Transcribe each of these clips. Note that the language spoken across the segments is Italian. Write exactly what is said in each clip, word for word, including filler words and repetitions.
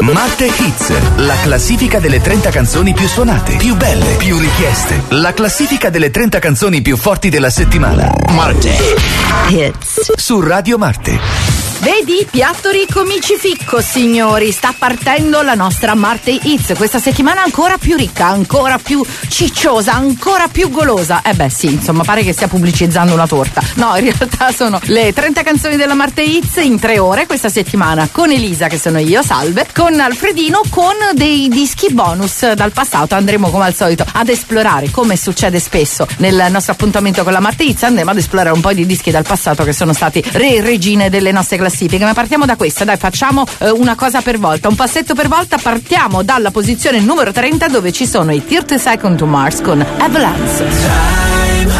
Marte Hits, la classifica delle trenta canzoni più suonate, più belle, più richieste. La classifica delle trenta canzoni più forti della settimana. Marte Hits su Radio Marte. Vedi, piatto ricco micificco, signori, sta partendo la nostra Marte Hits, questa settimana ancora più ricca, ancora più cicciosa, ancora più golosa. Eh beh sì, insomma, pare che stia pubblicizzando una torta. No, in realtà sono le trenta canzoni della Marte Hits in tre ore questa settimana, con Elisa, che sono io, salve, con Alfredino, con dei dischi bonus dal passato. Andremo come al solito ad esplorare, come succede spesso nel nostro appuntamento con la Marte Hits, andremo ad esplorare un po' di dischi dal passato che sono stati re e regine delle nostre classifiche. Ma partiamo da questa, dai, facciamo eh, una cosa per volta, un passetto per volta. Partiamo dalla posizione numero trenta, dove ci sono i thirty Seconds to Mars con Avalanche. Time,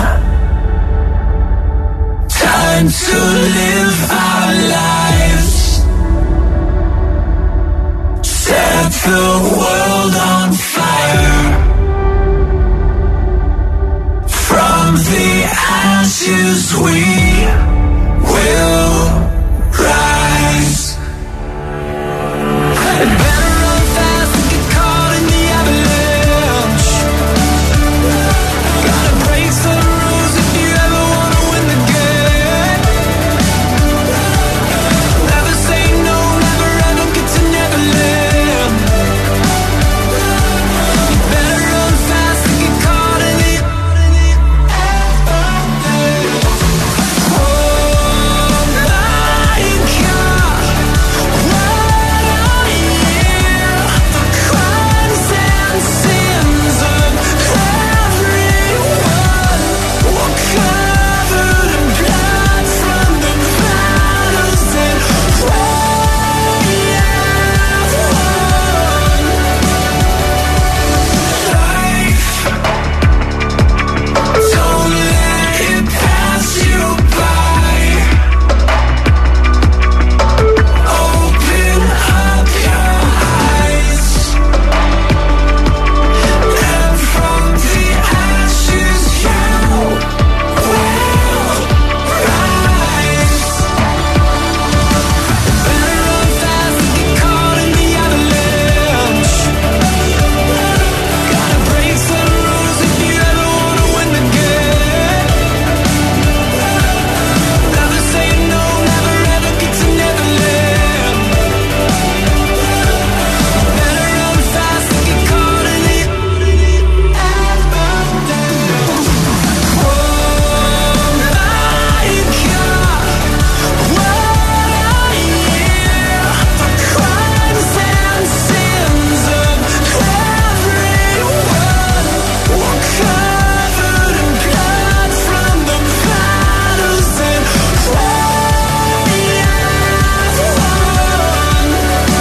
time to live our lives, set the world on fire, from the ashes we will rise. And better run fast and get caught in the avalanche. Gotta break some rules if you ever wanna win the game. Never say no, never ever get to Neverland. Better run fast and get caught in the avalanche. Oh my God, what a year. The crimes and sins of everyone were covered in blood from the battles that we have won. Life, don't let it pass you by. Open up your eyes, and from the ashes you will rise. Better run fast and get caught in the avalanche. Gotta break some rules if you ever wanna win the game. Never say no, never ever get to Neverland. Better run fast and get caught in the avalanche. Oh my God, what a year. The crimes and sins of everyone were covered in blood from the battles that we have won.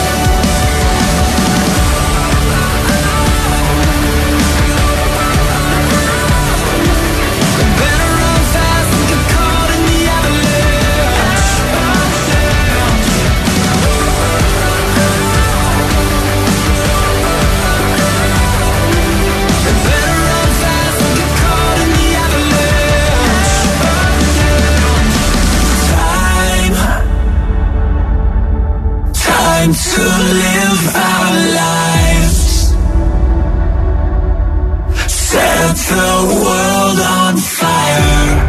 Better run fast and get caught in the avalanche. Better run fast and get caught in the avalanche. Time, time to live our lives, set the world on fire,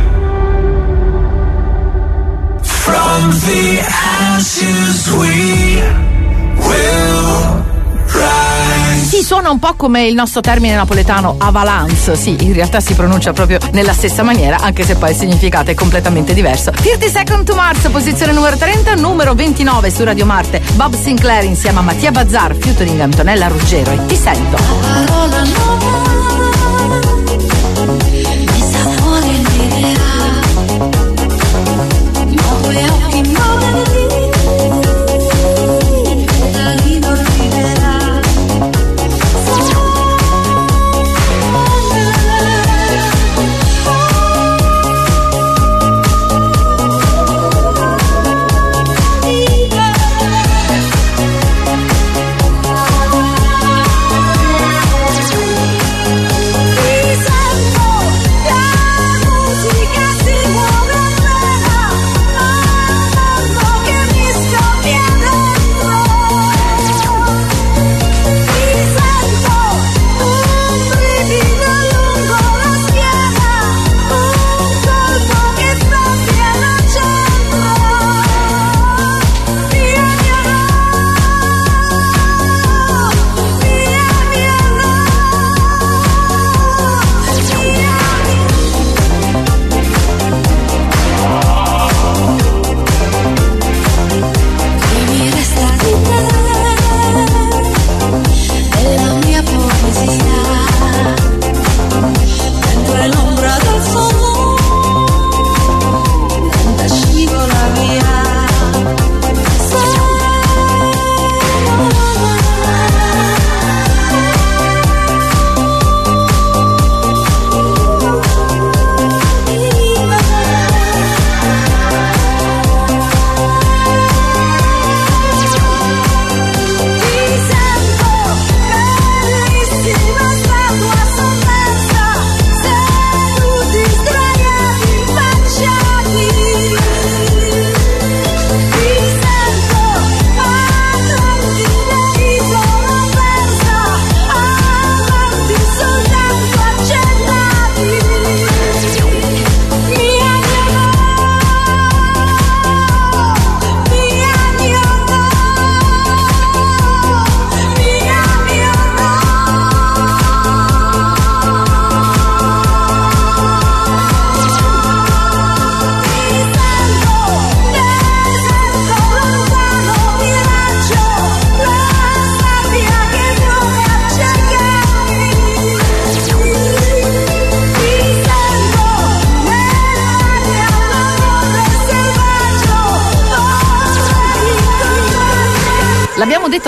from the ashes we will rise. Sì, suona un po' come il nostro termine napoletano avalanche. Sì, in realtà si pronuncia proprio nella stessa maniera, anche se poi il significato è completamente diverso. thirty Seconds to Mars, posizione numero trenta, numero ventinove su Radio Marte. Bob Sinclair insieme a Mattia Bazzar, featuring Antonella Ruggero e Ti sento. Parola nuova, mi sapore liberà, nuove occhi nuovi, la ricorderà.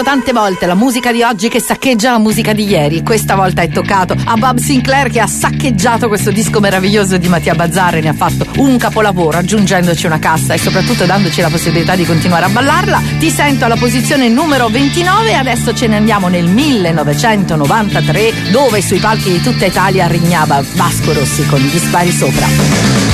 tante volte la musica di oggi che saccheggia la musica di ieri. Questa volta è toccato a Bob Sinclair, che ha saccheggiato questo disco meraviglioso di Mattia Bazzar e ne ha fatto un capolavoro, aggiungendoci una cassa e soprattutto dandoci la possibilità di continuare a ballarla. Ti sento alla posizione numero ventinove e adesso ce ne andiamo nel millenovecentonovantatré, dove sui palchi di tutta Italia regnava Vasco Rossi con Gli spari sopra.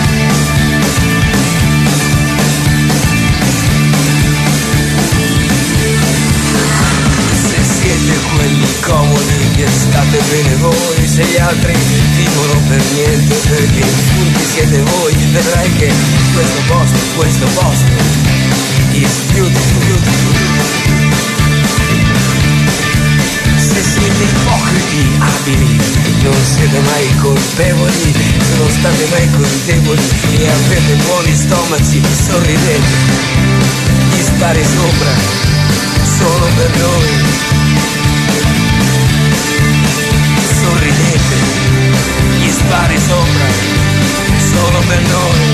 Quelli comodi che state bene voi, se gli altri vivono per niente, perché i furbi siete voi, vedrai che questo posto, questo posto is beautiful, beautiful. Se siete ipocriti abili, non siete mai colpevoli, se non state mai colpevoli e avete buoni stomaci, sorridete, gli spari sopra, solo per noi. Sorridete, gli spari sopra, solo per noi.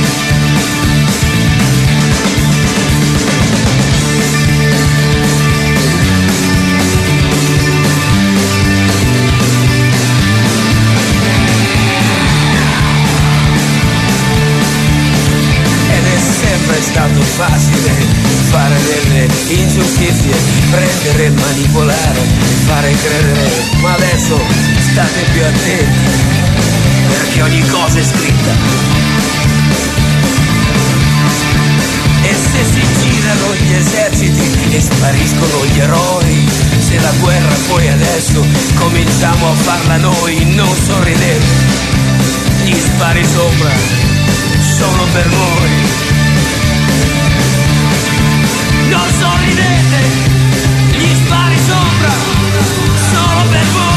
Ed è sempre stato facile fare delle ingiustizie, prendere e manipolare, fare credere, ma adesso state più attenti, perché ogni cosa è scritta. E se si girano gli eserciti e spariscono gli eroi, se la guerra poi adesso cominciamo a farla noi, non sorridete, gli spari sopra, solo per voi. Non sorridete, gli spari sopra, solo per voi.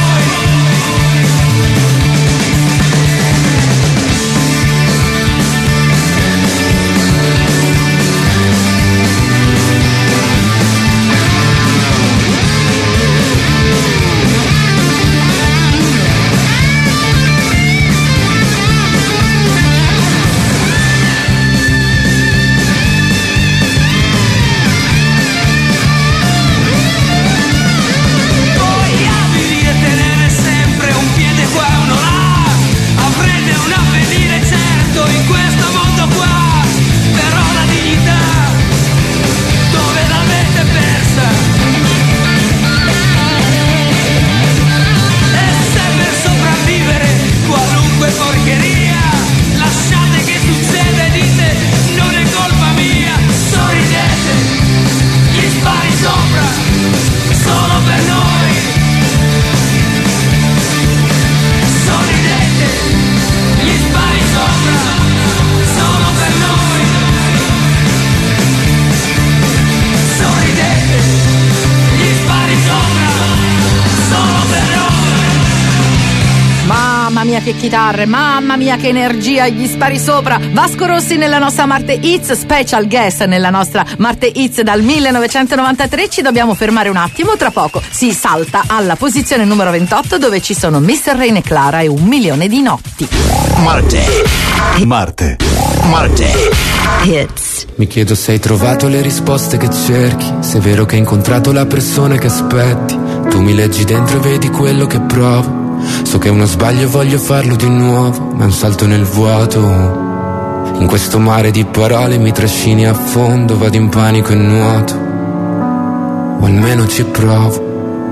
Che chitarre, mamma mia che energia, gli spari sopra. Vasco Rossi nella nostra Marte Hits, special guest nella nostra Marte Hits dal millenovecentonovantatré. Ci dobbiamo fermare un attimo, tra poco si salta alla posizione numero ventotto, dove ci sono mister Rain e Clara e Un milione di notti. Marte Marte Marte Hits. Mi chiedo se hai trovato le risposte che cerchi, se è vero che hai incontrato la persona che aspetti. Tu mi leggi dentro e vedi quello che provo. So che è uno sbaglio e voglio farlo di nuovo, ma è un salto nel vuoto. In questo mare di parole mi trascini a fondo, vado in panico e nuoto, o almeno ci provo.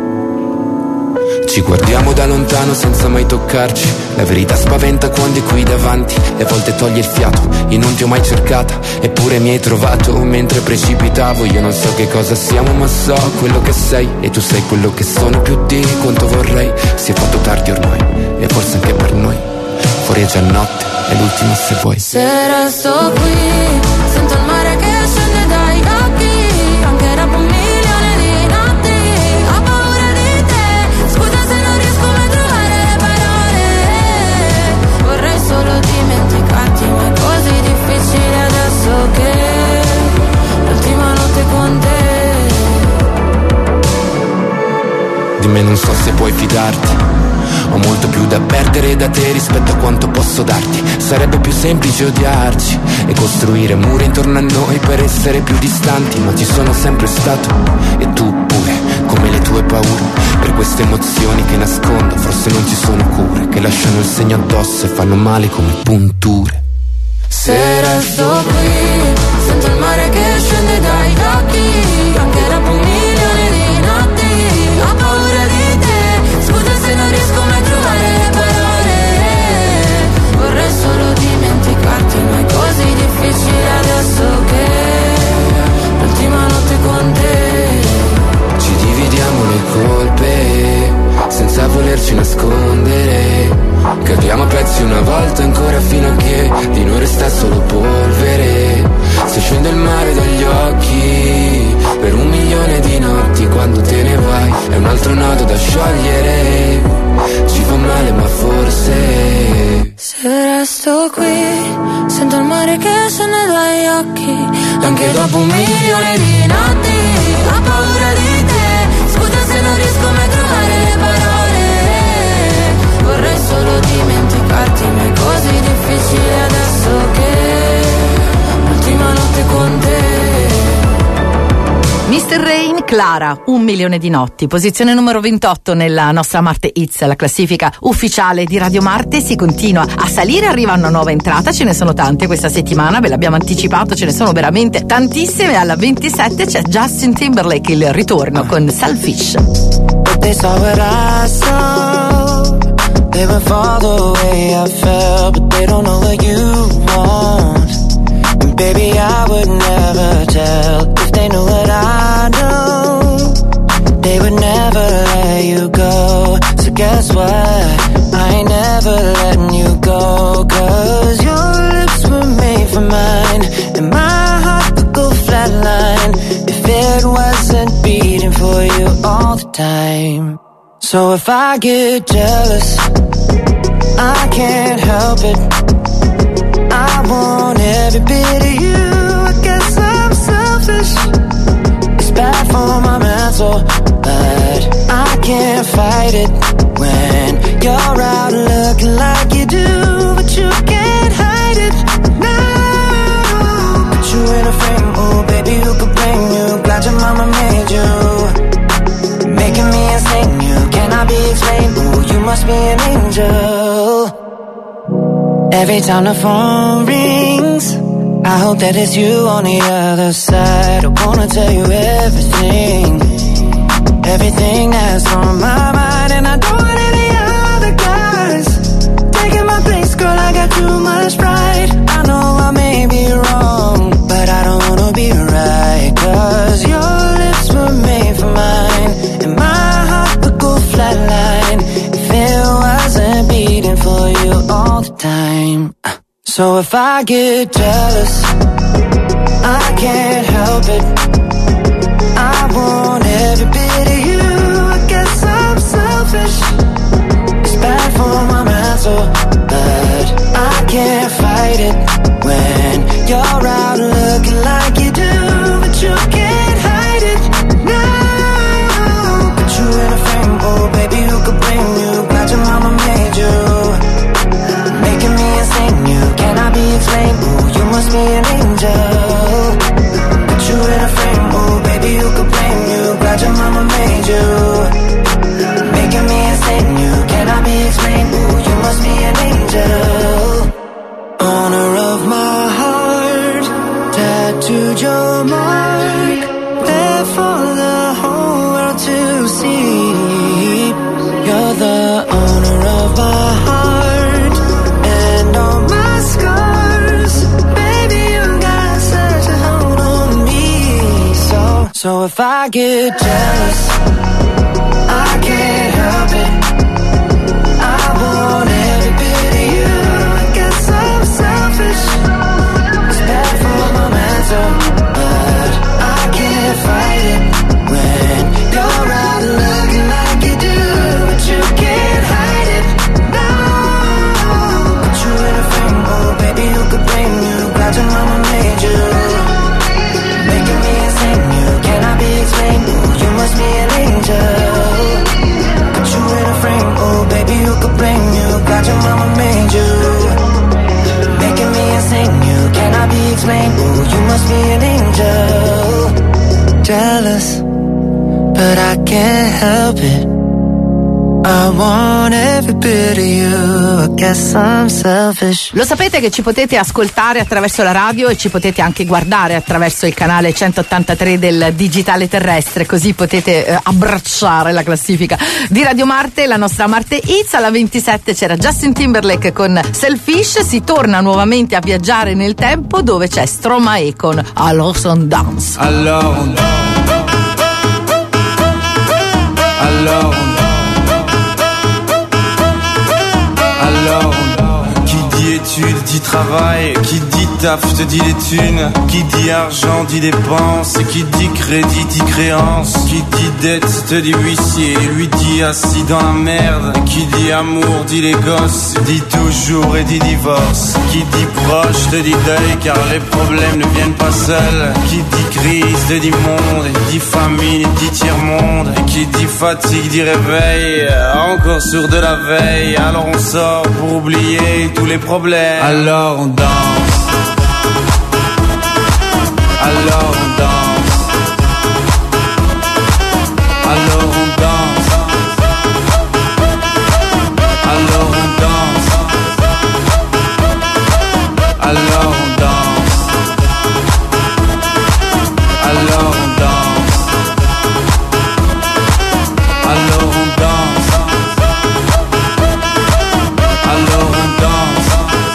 Ci guardiamo da lontano senza mai toccarci. La verità spaventa quando è qui davanti, e a volte toglie il fiato. Io non ti ho mai cercata, eppure mi hai trovato mentre precipitavo. Io non so che cosa siamo, ma so quello che sei, e tu sei quello che sono più di quanto vorrei. Si è fatto tardi ormai, e forse anche per noi. Fuori è già notte, è l'ultima se vuoi. Se resto qui, sento il mare che scende dai occhi, anche dopo un milione di notti. Ho paura di te, scusa se non riesco mai a trovare le parole. Vorrei solo dimenticarti, ma è così difficile adesso che l'ultima notte con te. Di me non so se puoi fidarti. Ho molto più da perdere da te rispetto a quanto posso darti. Sarebbe più semplice odiarci e costruire muri intorno a noi per essere più distanti, ma ci sono sempre stato, e tu pure. paura per queste emozioni che nascondo. Forse non ci sono cure, che lasciano il segno addosso e fanno male come punture. Se resto qui, sento il mare che scende dai occhi, anche dopo un milione di notti. Ho paura di te, scusa se non riesco mai a trovare le parole. Vorrei solo dimenticarti, ma è così difficile adesso che l'ultima notte con te. Ci dividiamo le colpe, senza volerci nascondere. Capiamo a pezzi una volta ancora fino a che di noi resta solo polvere. Se scende il mare dagli occhi per un milione di notti, quando te ne vai è un altro nodo da sciogliere. Ci fa male ma forse se resto qui, sento il mare che scende dagli occhi, anche dopo un milione di notti. Ho paura di te, scusa se non riesco mai a trovare le parole. Vorrei solo dimenticarti, ma è così difficile adesso che l'ultima notte con te. mister Rain, Clara, un milione di notti, posizione numero ventotto nella nostra Marte Hits, la classifica ufficiale di Radio Marte. Si continua a salire, arriva una nuova entrata, ce ne sono tante questa settimana, ve l'abbiamo anticipato, ce ne sono veramente tantissime. Alla ventisette c'è Justin Timberlake, il ritorno con Selfish. They saw what I saw, they went for the way I felt, but they don't know what you want. And baby, I would never tell if they knew what I know. They would never let you go. So guess what? I ain't never letting you go. Cause your lips were made for mine, and my heart would go flatline if it wasn't beating for you all the time. So if I get jealous, I can't help it. I want every bit of you. I guess I'm selfish. It's bad for my mental, but I can't fight it when you're out looking like you do. But you can't hide it now. Put you in a frame, oh baby, who could blame you? Glad your mama made you, making me insane. You cannot be explained. Ooh, you must be an angel. Every time the phone rings, I hope that it's you on the other side. I wanna tell you everything, everything that's on my mind. And I don't want any other guys taking my place, girl, I got too much pride. I know I may be wrong, but I don't wanna be right. Cause your lips were made for mine, and my heart would go flatline if it wasn't beating for you all the time. So if I get jealous, I can't help it. I want every bit of you. I guess I'm selfish. It's bad for my mental, but I can't fight it when you're out looking like you do. But you can't hide it now. Put you in a frame, oh baby, who could blame you? Glad your mama made you, making me insane. You cannot be explained. Ooh, you must be an angel. Put you in a frame, oh baby, who could blame you? Glad your mama made you, making me insane. You cannot be explained. Ooh, you must be an angel. Owner of my heart, tattooed your mark, there for the whole world to see. You're the owner of my heart and all my scars. Baby, you got such a hold on me. So, so if I get jealous, I can't help it. I want every bit of you. I guess I'm selfish. It's bad for my mental, but I can't fight it when you're out looking like you do. But you can't hide it now. Put you in a frame, oh baby, who could blame you? Glad your mama made you, making me insane. You cannot be explained. Ooh, you must be an angel. can't help it. I want every bit of you, I guess I'm selfish. Lo sapete che ci potete ascoltare attraverso la radio e ci potete anche guardare attraverso il canale centottantatré del digitale terrestre, così potete eh, abbracciare la classifica di Radio Marte, la nostra Marte Hits. Alla ventisette c'era Justin Timberlake con Selfish. Si torna nuovamente a viaggiare nel tempo, dove c'è Stromae con Alors on Dance. Alors on danse. Alors on danse. Alors, qui dit études dit travail, qui dit taf te dit les thunes, qui dit argent dit dépenses, qui dit crédit dit créance, qui dit dette te dit huissier, lui dit assis dans la merde, qui dit amour dit les gosses, dit toujours et dit divorce, qui dit proche te dit deuil car les problèmes ne viennent pas seuls, qui dit crise te dit monde, dit famine dit tiers-monde, qui dit fatigue dit réveil, encore sur de la veille, alors on sort pour oublier tous les problèmes. Alors on danse. Alors on danse. Alors on danse. Alors on danse. Alors on danse. Alors on danse. Alors on danse. Alors on danse.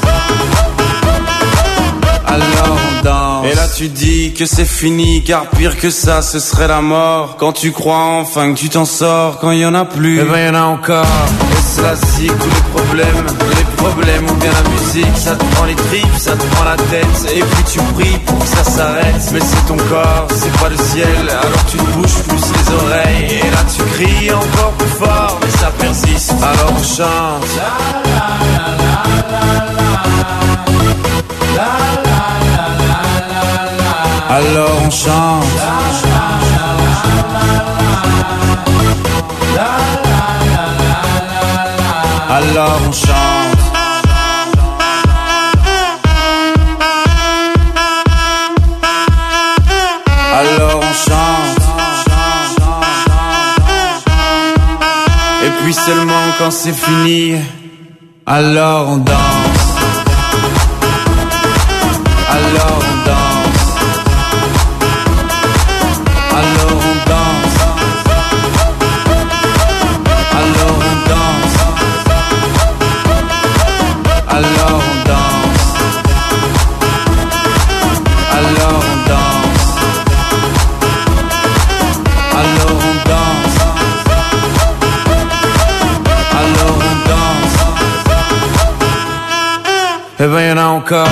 Alors on danse. Et là tu dis que c'est fini, car pire que ça ce serait la mort. Quand tu crois enfin que tu t'en sors, quand il y en a plus, eh ben y en a encore. Et cela c'est tous les problèmes, les problèmes ou bien la musique, ça te prend les tripes, ça te prend la tête. Et puis tu pries pour que ça s'arrête, mais c'est ton corps, c'est pas le ciel. Alors tu te bouges plus les oreilles, et là tu cries encore plus fort, mais ça persiste. Alors on chante. Alors on chante. Alors on chante. Alors on chante. Et puis seulement quand c'est fini, alors on danse. Alors on danse. Alors on danse. Alors on danse. Alors on danse. Alors on danse. Alors on danse. Alors on danse. Eh ben y'en a encore.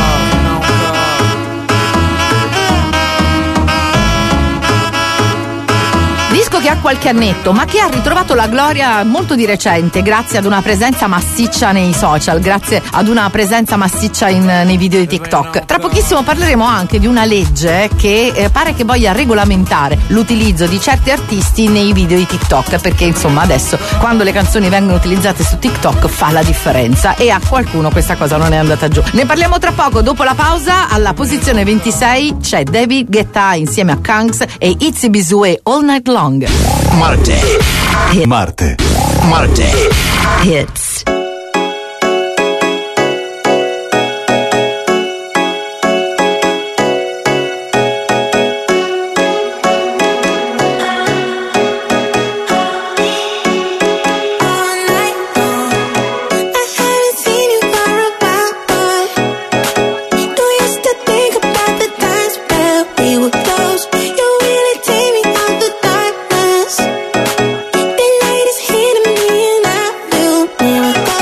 Che ha qualche annetto, ma che ha ritrovato la gloria molto di recente grazie ad una presenza massiccia nei social, grazie ad una presenza massiccia in, nei video di TikTok. Tra pochissimo parleremo anche di una legge che eh, pare che voglia regolamentare l'utilizzo di certi artisti nei video di TikTok, perché insomma adesso quando le canzoni vengono utilizzate su TikTok fa la differenza, e a qualcuno questa cosa non è andata giù. Ne parliamo tra poco, dopo la pausa. Alla posizione ventisei c'è David Guetta insieme a Kangs e Itzy Bisou e All Night Long. Marte. Marte. Marte. Hits. The light is hitting me and I feel miracles.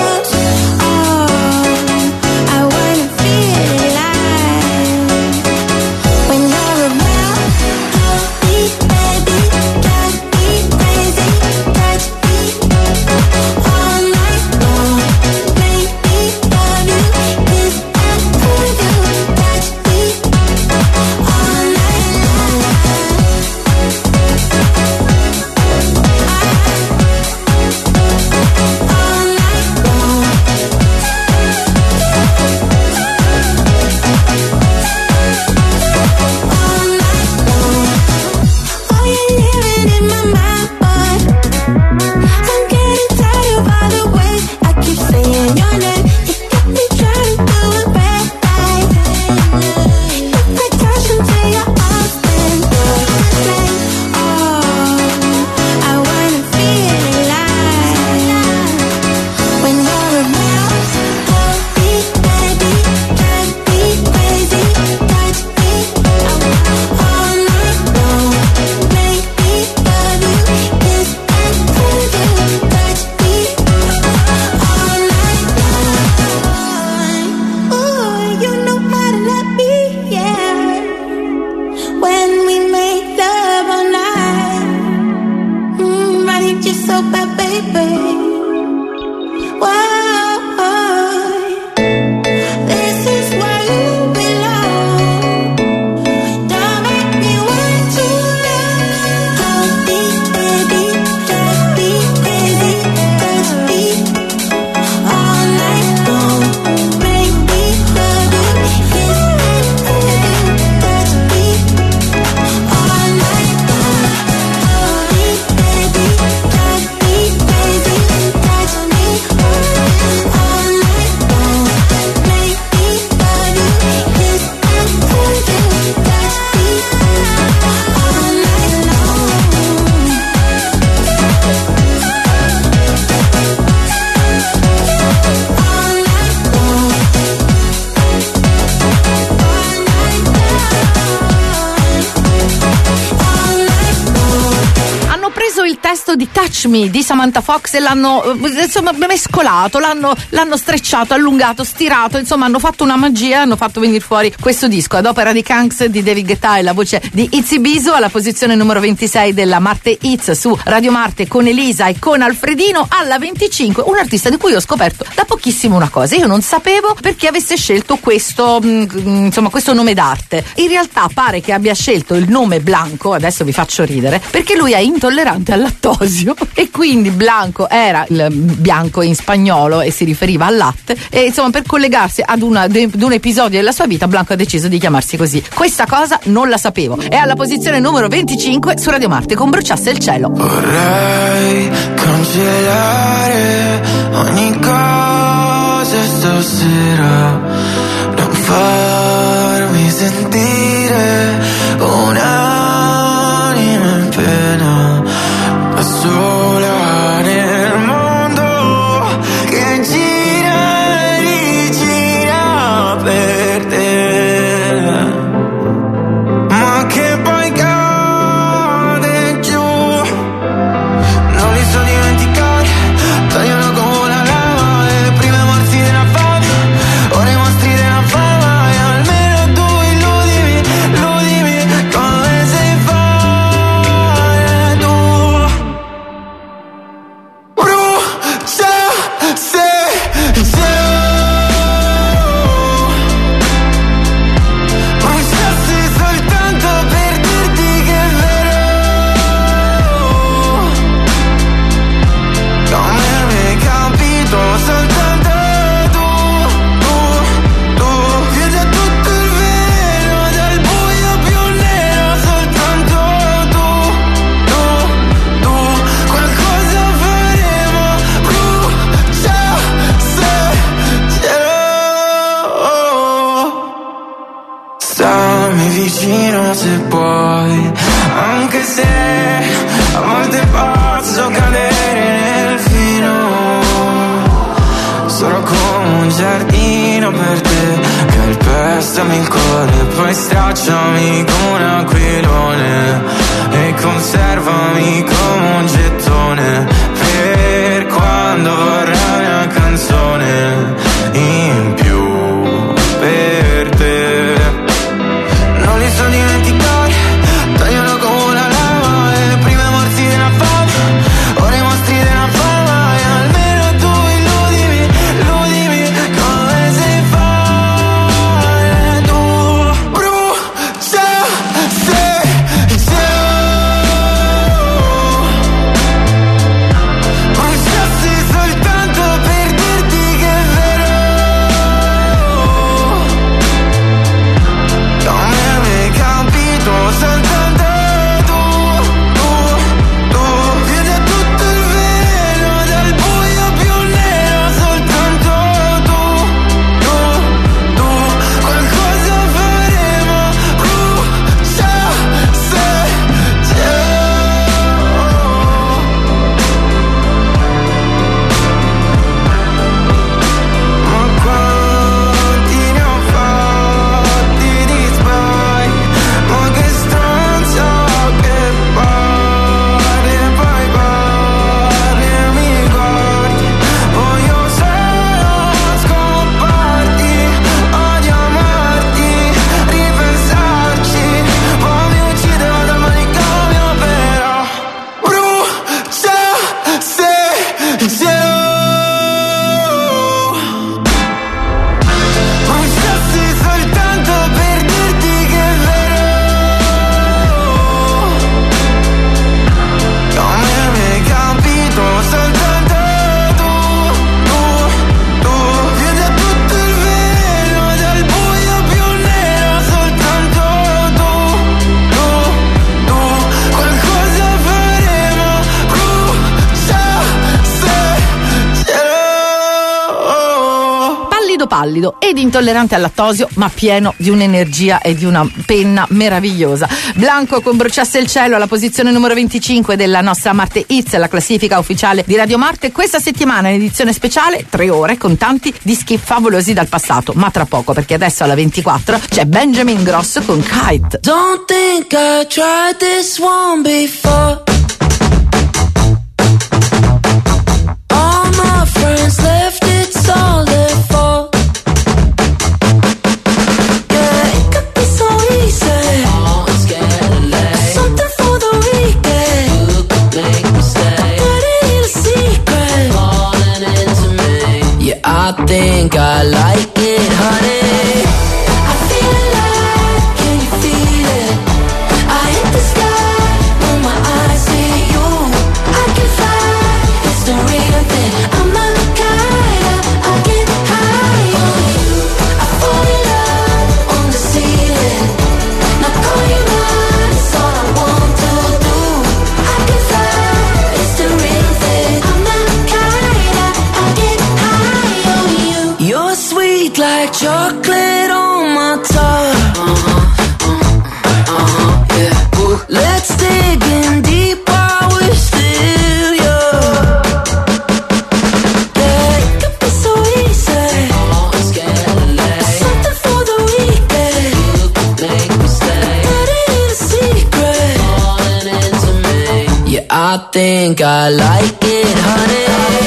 you so bad, baby? Why? This is where you belong. Don't make me wait too long. Touch me, baby, touch me, baby, touch me all night long. Make me love you, kiss me, touch me all night long. Touch me, baby, touch me, baby, touch me all night long. Make me love you, kiss me, touch me all night Hanno preso il testo di Touch Me di Samantha Fox e l'hanno eh, insomma mescolato, l'hanno, l'hanno strecciato, allungato, stirato, insomma hanno fatto una magia, hanno fatto venire fuori questo disco ad opera di Kanks, di David Guetta e la voce di Itzy Biso, alla posizione numero ventisei della Marte Hits su Radio Marte con Elisa e con Alfredino. Alla venticinque un artista di cui ho scoperto da pochissimo una cosa: io non sapevo perché avesse scelto questo mh, insomma questo nome d'arte. In realtà pare che abbia scelto il nome Blanco, adesso vi faccio ridere, perché lui è intollerante al lattosio e quindi Blanco era il bianco in spagnolo e si riferiva al latte, e insomma per collegarsi ad, una, ad un episodio della sua vita Blanco ha deciso di chiamarsi così. Questa cosa non la sapevo. È alla posizione numero venticinque su Radio Marte con Bruciasse il cielo. Vorrei cancellare ogni cosa stasera, non farmi sentire un'anima in pena, da sola nel mondo che gira e rigira per te, ma che poi cade giù. Non li so dimenticare, tagliano come una lama, le prime morsi della fame, ora i mostri della fama, e almeno tu illudimi, illudimi come sai fare tu. Brucia se bruciassi soltanto per dirti che è vero, come mi capito soltanto tu, tu, tu, chiudi a tutto il vero dal buio più nero, soltanto tu, tu, tu, qualcosa faremo, brucia se cielo. Stammi vicino se puoi, anche se a volte posso cadere nel fino. Sono come un giardino per te, calpestami il cuore, poi stracciami come un aquilone e conservami come un gettone per quando vorrai una canzone in più per te. Non li so dimenticare, tagliano come una lama, e le prime morsi della fame, ora i mostri della fama, e almeno tu illudimi, illudimi come sai fare tu. Brucia se cielo. pallido ed intollerante al lattosio, ma pieno di un'energia e di una penna meravigliosa. Blanco con Bruciasse il cielo alla posizione numero venticinque della nostra Marte Hits, la classifica ufficiale di Radio Marte. Questa settimana in edizione speciale tre ore con tanti dischi favolosi dal passato, ma tra poco, perché adesso alla ventiquattro c'è Benjamin Ingrosso con Kite. Don't think I tried this one before. All my friends left, it's all their fault. Yeah, it could be so easy. Oh, I'm scared of late. Something for the weekend. You could make me stay. But it ain't a secret. Falling into me. Yeah, I think I like it, honey. Like chocolate on my tongue. Uh-huh, uh-huh, uh-huh, yeah. Ooh. Let's dig in deep while we're still young. Yeah, it could be so easy. Oh, I'm scared of late. Something for the weekend. You could make me stay. But it ain't a secret. Falling into me. Yeah, I think I like it, honey.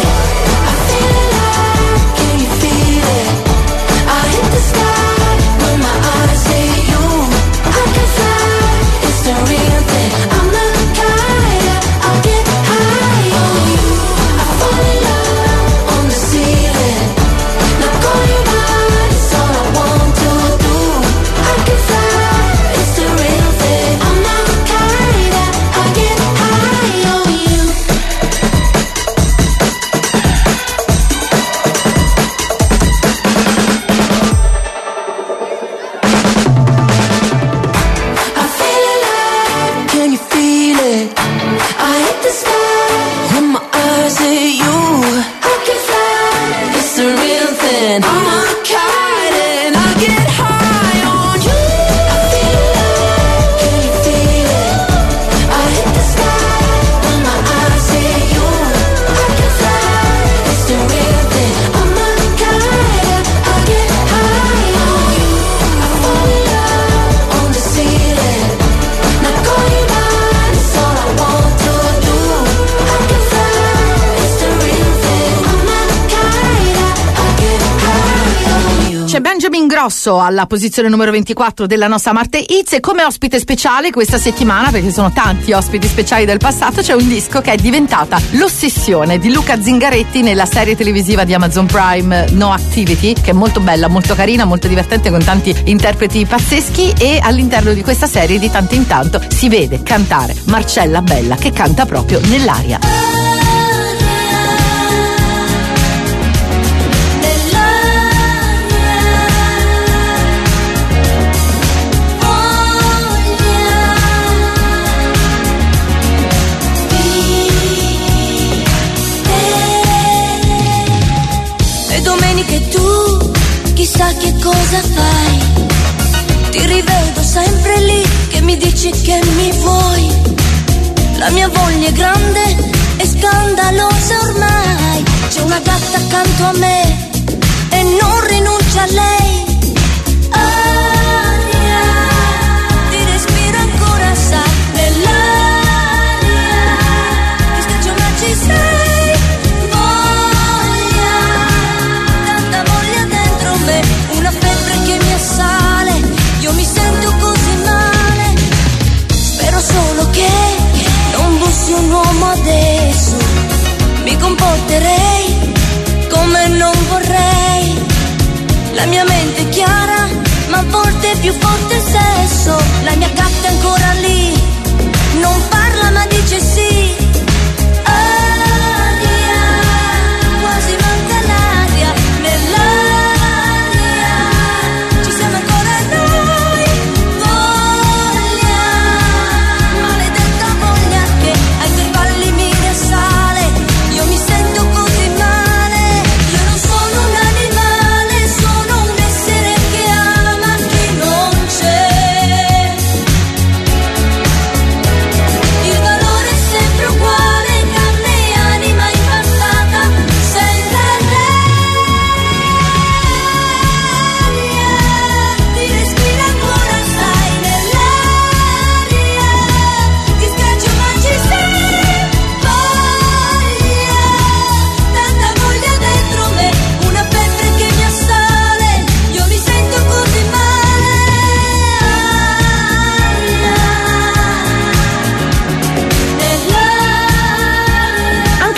Ingrosso alla posizione numero ventiquattro della nostra Marte Hits, e come ospite speciale questa settimana, perché sono tanti ospiti speciali del passato, c'è un disco che è diventata l'ossessione di Luca Zingaretti nella serie televisiva di Amazon Prime No Activity, che è molto bella, molto carina, molto divertente, con tanti interpreti pazzeschi, e all'interno di questa serie di tanto in tanto si vede cantare Marcella Bella, che canta proprio nell'aria. Chissà che cosa fai, ti rivedo sempre lì che mi dici che mi vuoi. La mia voglia è grande e scandalosa ormai. C'è una gatta accanto a me e non rinuncia a lei. Aria, ti respiro ancora, sai, nell'aria. Ti scaccio ma ci sei. Una febbre che mi assale, io mi sento così male. Spero solo che non bussi un uomo adesso. Mi comporterei come non vorrei. La mia mente è chiara, ma a volte è più forte il sesso. La mia gatta è ancora lì, non parla ma dice sì. Aria, quasi manca l'aria nell'aria. Sono un animale, sono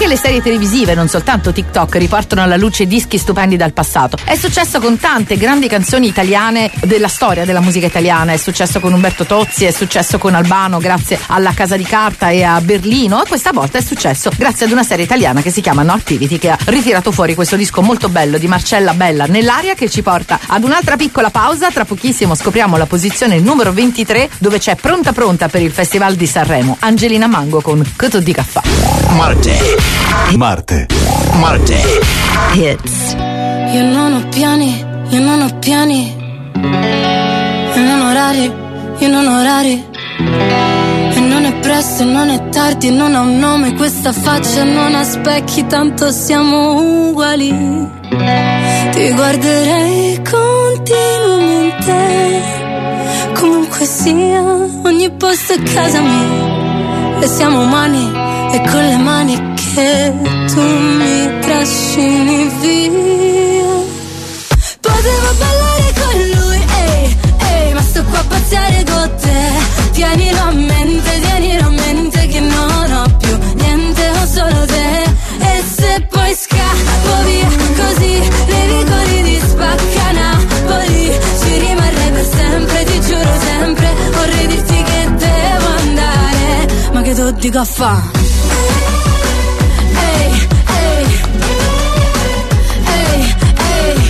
Anche le serie televisive, non soltanto TikTok, riportano alla luce dischi stupendi dal passato. È successo con tante grandi canzoni italiane della storia della musica italiana, è successo con Umberto Tozzi, è successo con Albano grazie alla Casa di Carta e a Berlino, e questa volta è successo grazie ad una serie italiana che si chiama No Activity, che ha ritirato fuori questo disco molto bello di Marcella Bella Nell'aria, che ci porta ad un'altra piccola pausa. Tra pochissimo scopriamo la posizione numero ventitré, dove c'è pronta pronta per il Festival di Sanremo Angelina Mango con Coto di Caffè. Marte. Marte. Marte. Hits. Io non ho piani, io non ho piani, io non ho orari, io non ho orari. E non è presto e non è tardi, non ha un nome questa faccia, non ha specchi, tanto siamo uguali. Ti guarderei continuamente, comunque sia, ogni posto è casa mia. E siamo umani, e con le mani che tu mi trascini via. Potevo ballare con lui, ehi, ehi, ma sto qua a pazziare con te. Tienilo a mente, tienilo a mente che non ho più niente, ho solo te. E se poi scappo via così, nei vicoli di Spacca Napoli, ci rimarrei per sempre, ti giuro sempre. Vorrei dirti che devo andare, ma che tu dico a fa'? Ehi, ehi, ehi, ehi,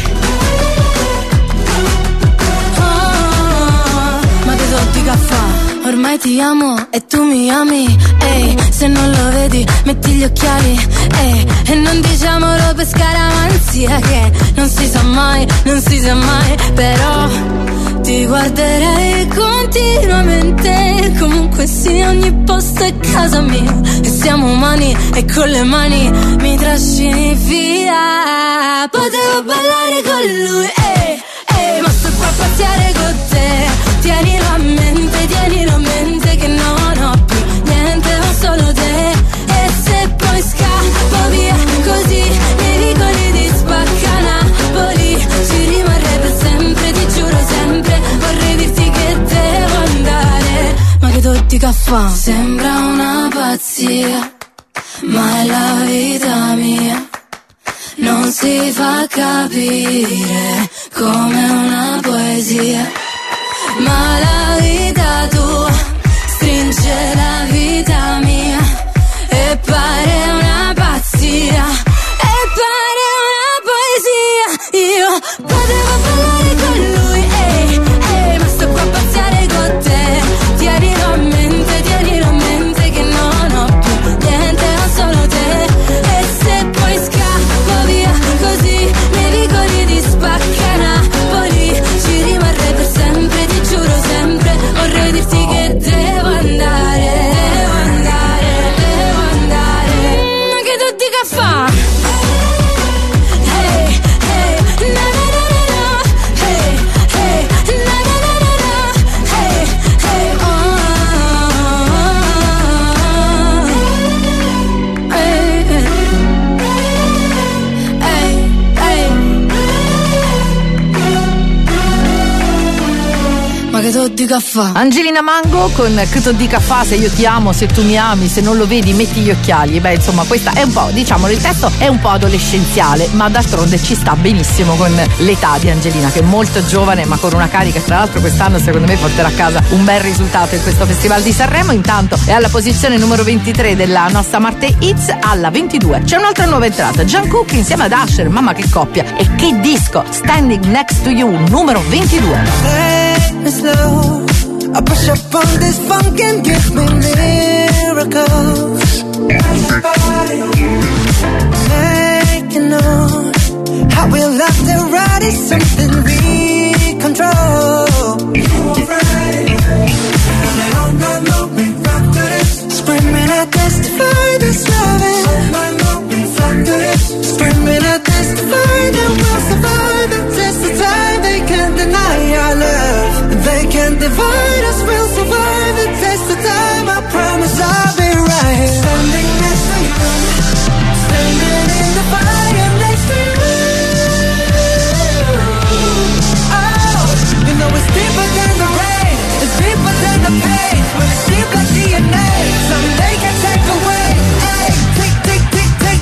oh, ma che tu dico a fa'? Ormai ti amo e tu mi ami, ehi, se non lo vedi metti gli occhiali, ehi, e non diciamolo per scaramanzia che non si sa mai, non si sa mai, però ti guarderei continuamente, comunque sia, ogni posto è casa mia. E siamo umani e con le mani mi trascini via. Potevo ballare con lui, ehi, ehi, ma sto qua a pazziare con te. Tienilo a mente, tienilo a mente che non ho più niente, ho solo te. E se poi scappo via così, nei vicoli di Spacca Napoli, ci rimarrei per sempre, ti giuro sempre. Vorrei dirti che devo andare, ma che tu dica fa'? Sembra una pazzia, ma è la vita mia. Non si fa capire come una poesia, ma la vita tua stringe la vita mia e pare una pazzia, e pare una poesia. Io potevo ballare con lui, ehi, ehi, ma sto qua a pazziare con te. Tienilo a mente, tienilo a mente che non ho più niente, ho solo te. E se poi scappo via così, nei vicoli di Spacca Napoli, ci rimarrei per sempre, ti giuro sempre. Vorrei dirti che devo andare, devo andare, devo andare, ma che tu dica fa'? Hey, hey, na na na na na, hey, hey, na na na na na, hey, hey, oh, hey, hey, hey, ma che tu dica fa'? Angelina Mango con Che tu dica fa', se io ti amo, se tu mi ami, se non lo vedi metti gli occhiali. Beh, insomma, questa è un po', diciamolo, il testo è un po' adolescenziale, ma d'altronde ci sta benissimo con l'età di Angelina, che è molto giovane ma con una carica. Tra l'altro quest'anno secondo me porterà a casa un bel risultato in questo Festival di Sanremo. Intanto è alla posizione numero ventitré della nostra Marte Hits. Alla ventidue c'è un'altra nuova entrata, Jungkook insieme ad Usher, mamma che coppia e che disco, Standing Next to You, numero ventidue. Slow. I push up on this funk and give me miracles. Making on how we love to ride is something we control. Screaming, I testify this loving. Screaming, I testify that we'll survive the test of time. They can't deny our love. They can't divide us, we'll survive the test of time. I promise I'll be right. Standing next to you, standing in the fire next to you. Oh, you know it's deeper than the rain, it's deeper than the pain. When it's deep like D N A, something they can take away. Hey, tick, tick, tick, tick.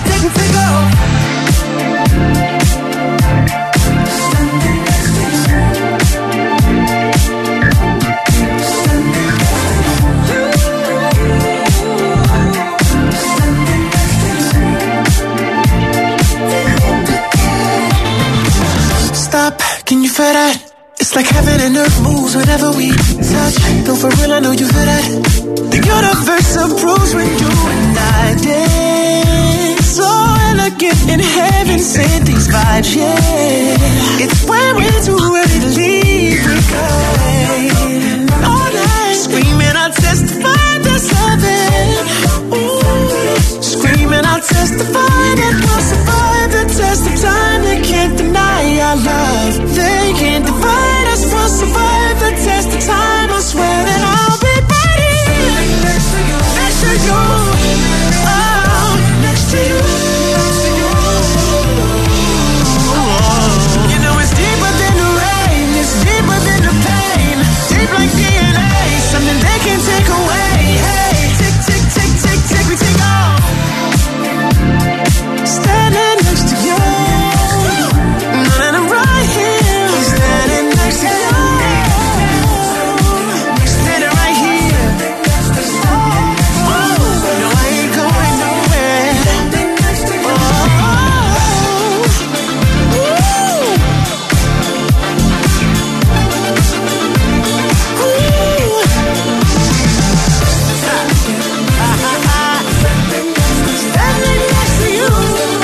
for that. It's like heaven and earth moves whenever we touch. No, for real, I know you feel that. The universe approves when you and I dance. So elegant in heaven, send these vibes, yeah. It's when we're too ready to leave, we go all night, screaming, I'll testify there's heaven. Ooh, screaming, I'll testify that we'll survive the test of time. They can't deny our love. They can't divide us. We'll survive the test of time. I swear that I'll be right here next to you, next to you, oh, next to you, next to you. You know it's deeper than the rain, it's deeper than the pain, deep like D N A, something they can't take away. Hey, tick, tick, tick, tick, tick, we take off. Standing next to you, and I'm right here, standing next to you, standing right here. Oh, no, I ain't going nowhere. Oh, standing next to you.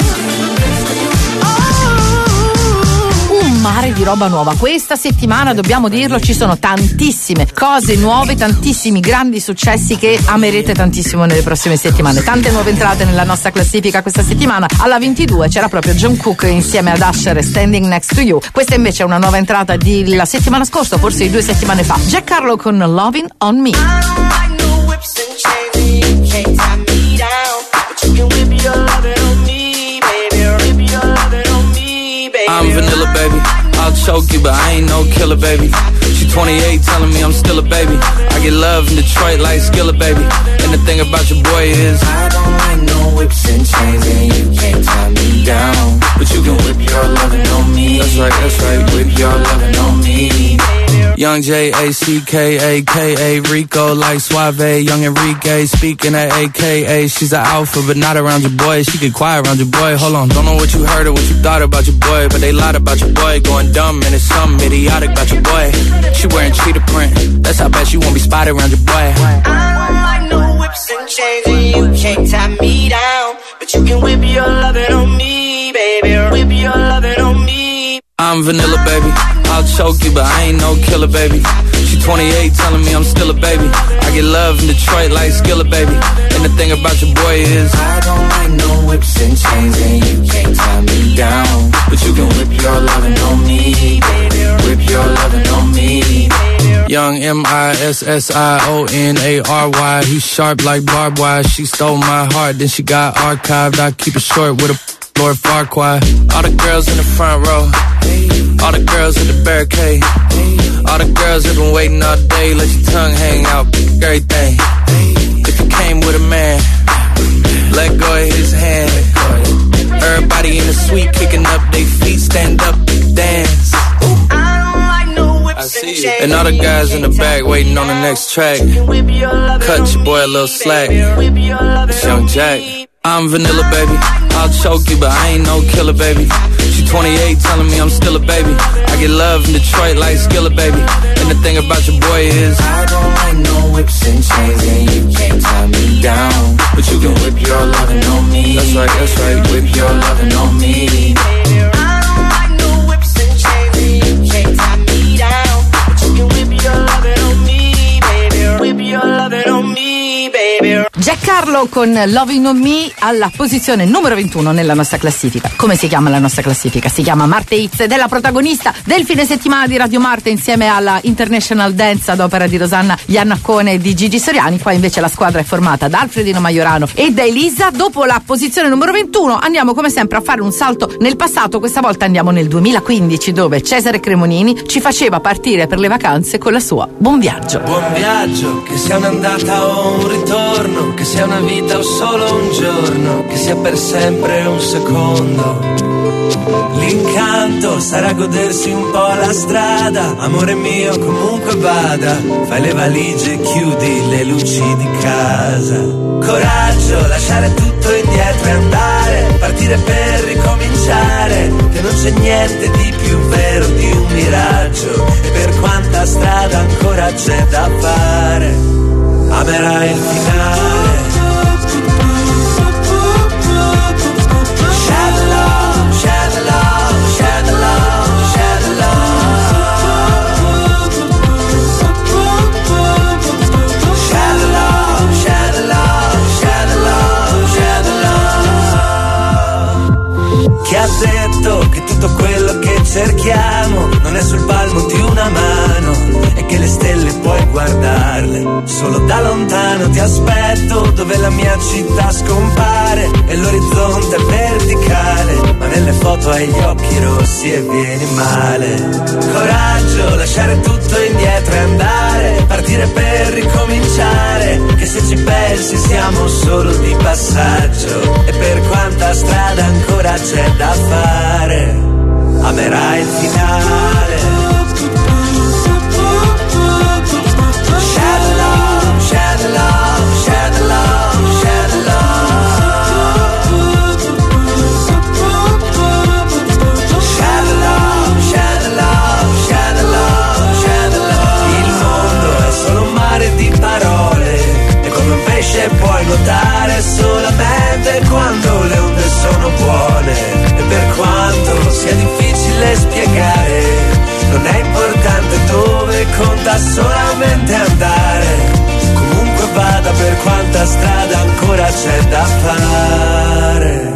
Un mare di roba nuova. Questa settimana, dobbiamo dirlo, ci sono tantissime cose nuove, tantissimi grandi successi che amerete tantissimo nelle prossime settimane. Tante nuove entrate nella nostra classifica questa settimana. Alla ventidue c'era proprio John Cook insieme ad Usher, Standing Next to You. Questa invece è una nuova entrata della settimana scorsa, forse di due settimane fa. Jack Harlow con Lovin' on Me. I'm vanilla, baby. I'll choke you, but I ain't no killer, baby. She twenty-eight, telling me I'm still a baby. I get love in Detroit like Skillet, baby. And the thing about your boy is I don't like no whips and chains, and you can't tie me down. But you can whip your lovin' on me. That's right, that's right, whip your lovin' on me. Young J A C K A K A Rico like Suave, Young Enrique speaking at A K A. She's an alpha but not around your boy. She get quiet around your boy. Hold on, don't know what you heard or what you thought about your boy, but they lied about your boy. Going dumb and it's something idiotic about your boy. She wearing cheetah print. That's how bad she won't be spotted around your boy. I don't like no whips and chains, and you can't tie me down. But you can whip your lovin' on me, baby. Whip your lovin' on me. I'm vanilla, baby. I'll choke you, but I ain't no killer, baby. She twenty-eight, telling me I'm still a baby. I get love in Detroit like Skillet, baby. And the thing about your boy is I don't like no whips and chains, and you can't tie me down. But you can whip your lovin' on me, baby. Whip your lovin' on me. Young M I S S I O N A R Y. He's sharp like barbed wire. She stole my heart, then she got archived. I keep it short with a Lord Farquaad. All the girls in the front row, all the girls in the barricade, all the girls have been waiting all day. Let your tongue hang out, everything. If you came with a man, let go of his hand. Everybody in the suite kicking up their feet, stand up, dance. I see you. And all the guys in the back waiting on the next track. Cut your boy a little slack. It's Young Jack. I'm vanilla, baby. I'll choke you, but I ain't no killer, baby. She twenty-eight, telling me I'm still a baby. I get love in Detroit like Skillet, baby. And the thing about your boy is I don't like no whips and chains, and you can't tie me down. But you can whip your lovin' on me. That's right, that's right, whip your lovin' on me. I don't like no whips and chains, and you can't tie me down. But you can whip your lovin' on me, baby. Whip your lovin' on me, baby. Jack Harlow con Lovin' on Me alla posizione numero ventuno nella nostra classifica. Come si chiama la nostra classifica? Si chiama Marte Hits ed è la protagonista del fine settimana di Radio Marte insieme alla International Dance ad opera di Rosanna Iannaccone e di Gigi Soriani. Qua invece la squadra è formata da Alfredino Maiorano e da Elisa. Dopo la posizione numero ventuno andiamo come sempre a fare un salto nel passato. Questa volta andiamo nel duemilaquindici, dove Cesare Cremonini ci faceva partire per le vacanze con la sua Buon Viaggio. Buon viaggio, che sia un'andata o un ritorno, che sia una vita o solo un giorno, che sia per sempre un secondo. L'incanto sarà godersi un po' la strada, amore mio comunque vada, fai le valigie e chiudi le luci di casa. Coraggio, lasciare tutto indietro e andare, partire per ricominciare, che non c'è niente di più vero di un miraggio. amerai il finale. Chi ha detto che tutto quello che cerchiamo non è sul palmo di una mano e che le stelle puoi guardarle solo da lontano? Ti aspetto dove la mia città scompare e l'orizzonte è verticale, ma nelle foto hai gli occhi rossi e vieni male. Coraggio, lasciare tutto indietro e andare, partire per ricominciare, che se ci pensi siamo solo di passaggio e per quanta strada ancora c'è da fare, amerai il finale. Share the love, share the love, share the love, share the love. Share the love, share the love, share the love, share the love. Il mondo è solo un mare di parole e come un pesce puoi nuotare solamente quando le onde sono buone. E per quanto sia difficile spiegare, non è importante dove, conta solamente andare. Comunque vada, per quanta strada ancora c'è da fare.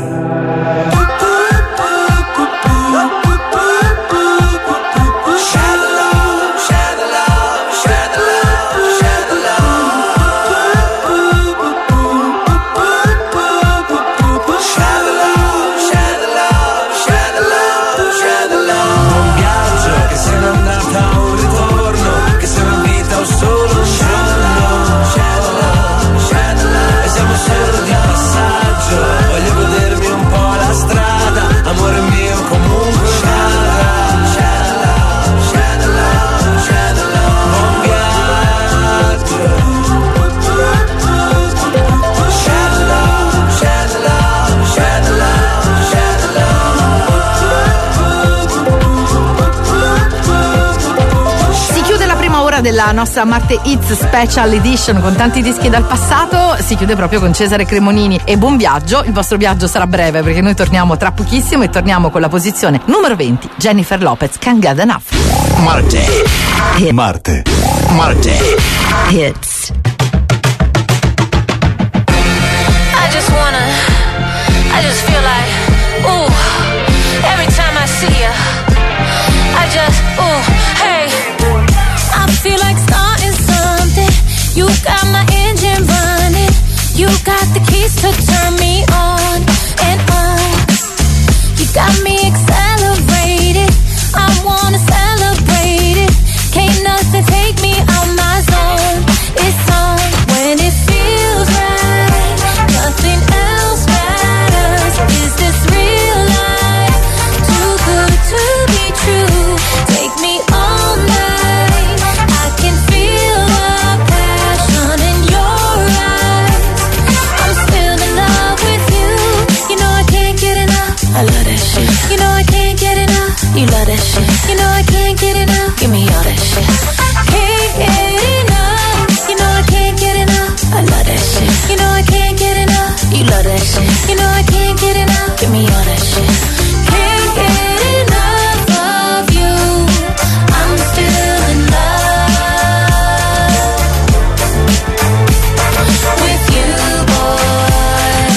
Voglio godermi un po' la strada, amore mio, comunque vada. Share the love, share the love, share the love. Buon viaggio. Share the love, share the love, share the love, share the love. Si chiude la prima ora della nostra Marte Hits Special Edition con tanti dischi dal passato, si chiude proprio con Cesare Cremonini e Buon Viaggio. Il vostro viaggio sarà breve perché noi torniamo tra pochissimo e torniamo con la posizione numero venti, Jennifer Lopez, Can't Get Enough. Marte. Marte. Marte. Hits. I just wanna, I just feel like, ooh, every time I see ya, I just, ooh, hey, I feel like starting something. You got my engine running, you got the keys to turn me on and on. You got me accelerated, I wanna celebrate it. Can't nothing take me out my zone. It's on when it feels right, nothing else matters. Is this real life? Too good to be true. Take me all night, I can feel the passion in your eyes. I'm still in love with you, you know I can't get enough. I love that shit, you know I can't get enough. You love that shit, you know I can't get enough. Give me all that shit. Can't get enough, you know I can't get enough. I love that shit, you know I can't get enough. You love that shit, you know I can't get enough. Give me all that shit. Can't get enough of you, I'm still in love with you, boy.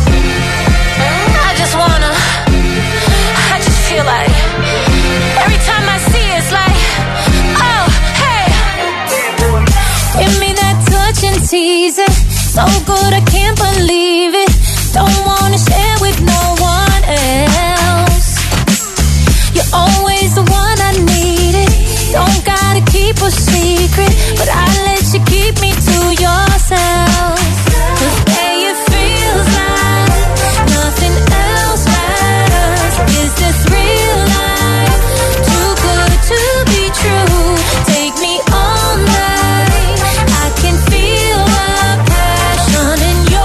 I just wanna, I just feel like every time I see it, it's like, oh, hey. Give me that touch and tease it, so good I can't believe it. Don't wanna share with no one else. You're always the one I needed. Don't gotta keep a secret, but I let you keep me to yourself. 'Cause babe, it feels like nothing else matters. Is this real life? Too good to be true. Take me all night, I can feel the passion in your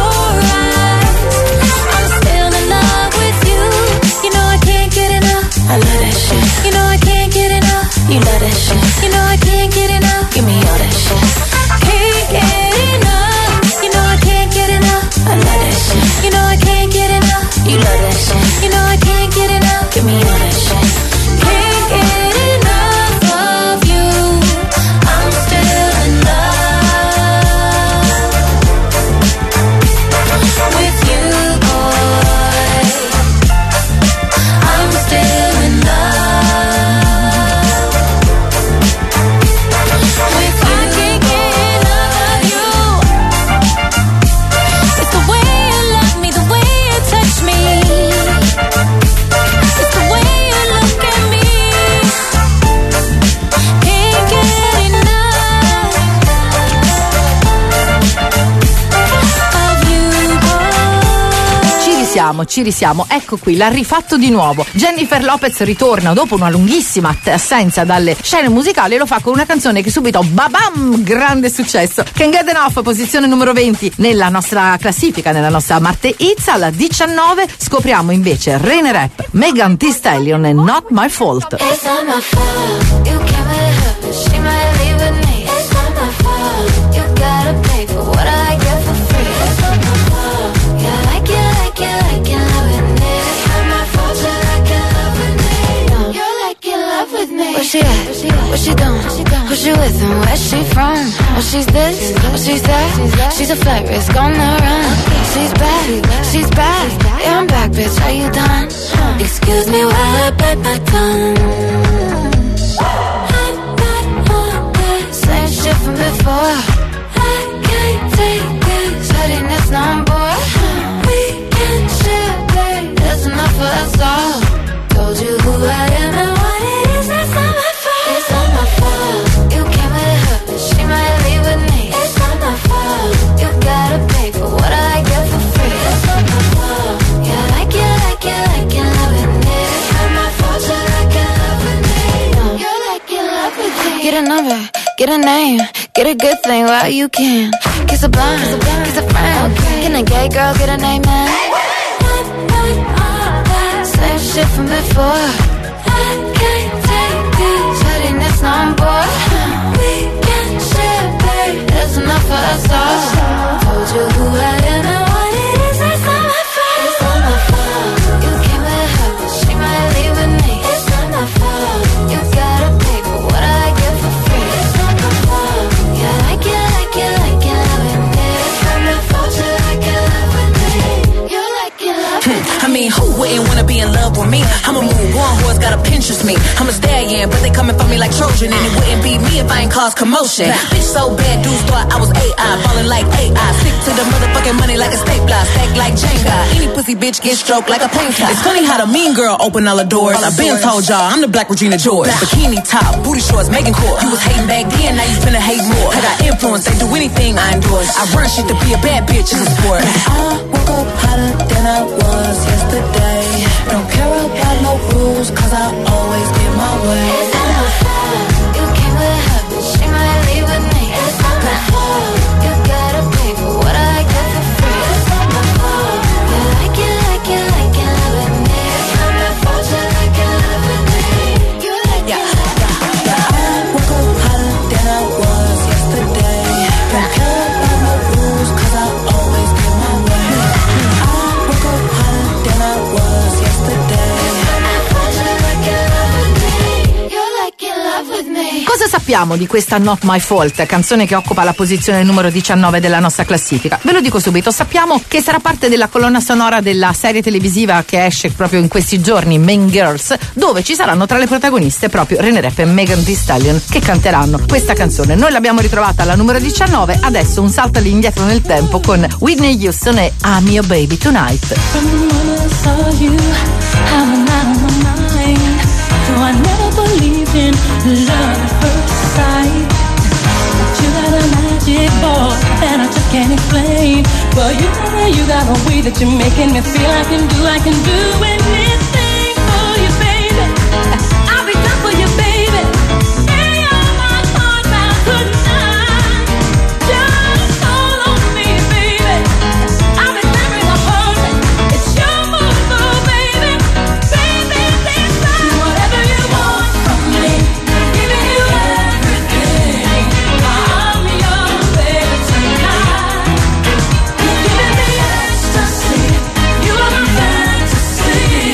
risiamo, ci risiamo. Ecco qui, l'ha rifatto di nuovo. Jennifer Lopez ritorna dopo una lunghissima assenza dalle scene musicali e lo fa con una canzone che subito, babam, grande successo. Can't Get Enough, posizione numero venti nella nostra classifica, nella nostra Marte Hits. Alla diciannove scopriamo invece Rain Rap, Megan Thee Stallion e Not My Fault. It's not my fault. You came with her, but she might leave with me. It's not my fault. You gotta pay for what I get for free. It's not my fault. Yeah, like it, like it, like it, love with me. It's not my fault. You like it, love with me. No, you're like it, love with me. Where she at? What she doing? Who she with and where she from? Oh, she's this, oh, she's that. She's a flight risk on the run. She's back, she's back. Yeah, I'm back, bitch. Are you done? Excuse me while I bite my tongue. I'm not on that same shit from before. I can't take it, shutting this number. We can share, babe. There's enough for us all. Told you who I am and what it is. That's not my fault. It's not my fault. You came with her, but she might leave with me. It's not my fault. You gotta pay for what I get for free. It's not my fault. Yeah, like it, like it, like it, love with me. It's not my fault. You like it, love with me. No, you're like it, love with me. Get a number, get a name, get a good thing while you can. Kiss a blind, kiss a friend. Can a gay girl get a name man? Same shit from before. I can't take it, shutting this number. We can share, babe. There's enough for us all. Told you who I am and what it is. That's not my fault. It's not my fault. You came with her, but she might leave with me. It's not my fault. You gotta pay for what I get for free. It's not my fault. Yeah, like it, like it, like it, love with me. It's not my fault. You like it, love with me. You like it, love with me. I mean, who wouldn't wanna be in love with me? I'm a move on, horse gotta Pinterest me. I'm a stallion, but they coming for me like Trojan. And it wouldn't be me if I ain't cause commotion. Bitch so bad, dudes thought I was A I, ballin' like A I. Stick to the motherfucking money like a stapler, stack like Jenga. Any pussy bitch get stroked like a painter. It's funny how the mean girl open all the doors. I been told y'all I'm the Black Regina George. Bikini top, booty shorts, Megan Court. You was hating back then, now you finna hate more. I got influence, they do anything I endorse. I run shit to be a bad bitch in the sport. I woke up hotter than I was yesterday. Don't care about no rules, cause I always get my way. It's not my fault. You came with her, but she might leave with me. It's not my fault. You gotta pay for what I get for free. It's not my fault. You like it, like it, like it, love with me. It's not my fault. You like it, love with me. You like yeah, it, love yeah, with me. yeah. I woke up hotter than I was yesterday. Don't care about no rules, cause I always get my way. I woke up hotter than I was yesterday. Cosa sappiamo di questa Not My Fault, canzone che occupa la posizione numero diciannove della nostra classifica? Ve lo dico subito, sappiamo che sarà parte della colonna sonora della serie televisiva che esce proprio in questi giorni, Mean Girls, dove ci saranno tra le protagoniste proprio Rain Rap e Megan Thee Stallion che canteranno questa canzone. Noi l'abbiamo ritrovata alla numero diciannove, adesso un salto all'indietro nel tempo con Whitney Houston e I'm Your Baby Tonight. So I never believed in love at first sight. But you got a magic boy that I just can't explain. Well, you know you got a way that you're making me feel I can do, I can do anything for you, baby. I'll be done for you, baby. Hey, you're my heart now tonight. Just call on me, baby. I'll be staring up all day. It's your move, oh, baby. Baby, please do whatever you want from me. Giving you everything. I'm your baby tonight. You're giving me ecstasy. You are my fantasy.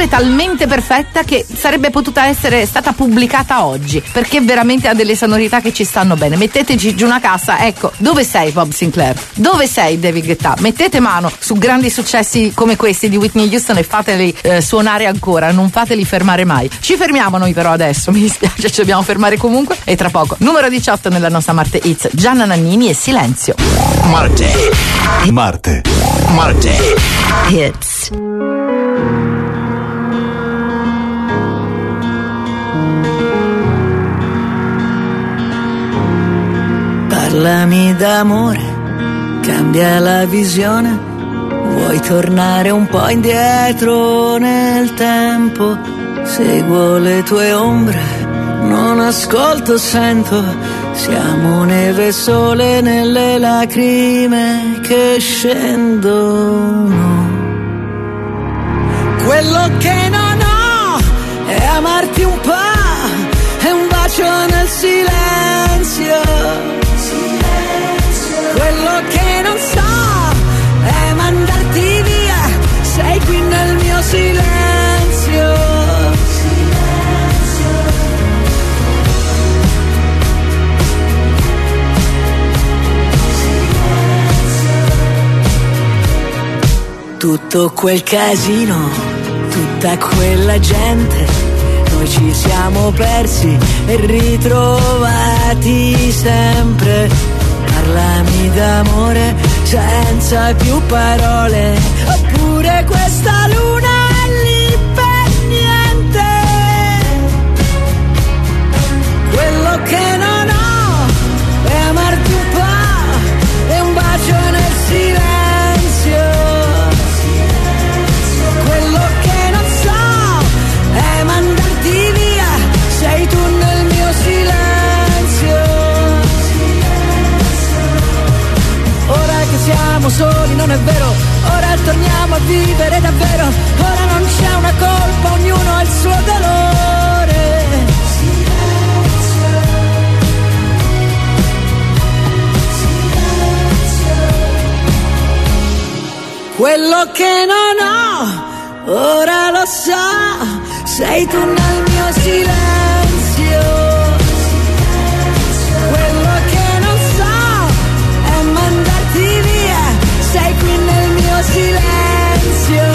canzone talmente perfetta che sarebbe potuta essere stata pubblicata oggi, perché veramente ha delle sonorità che ci stanno bene. Metteteci giù una cassa. Ecco, dove sei Bob Sinclair? Dove sei David Guetta? Mettete mano su grandi successi come questi di Whitney Houston e fateli eh, suonare ancora, non fateli fermare mai. Ci fermiamo noi però adesso, mi dispiace, ci dobbiamo fermare comunque, e tra poco numero diciotto nella nostra Marte Hits, Gianna Nannini e Silenzio. Marte. Marte. Marte. Hits. Parlami d'amore, cambia la visione, vuoi tornare un po' indietro nel tempo, seguo le tue ombre, non ascolto, sento, siamo neve e sole nelle lacrime che scendono. Quello che non ho è amarti un po', è un bacio nel silenzio. Quello che non so è mandarti via, sei qui nel mio silenzio. Tutto quel casino, tutta quella gente, noi ci siamo persi e ritrovati sempre. Parlami d'amore senza più parole, oppure questa luna è lì per niente. Quello che non ho è amarti un po', è un bacio nel silenzio. Quello che non so è mandarti via, sei tu nel mio silenzio. Ora che siamo soli non è vero, ora torniamo a vivere davvero, ora non c'è una colpa, ognuno ha il suo dolore. Quello che non ho, ora lo so, sei tu nel mio silenzio. Sei qui nel mio silenzio.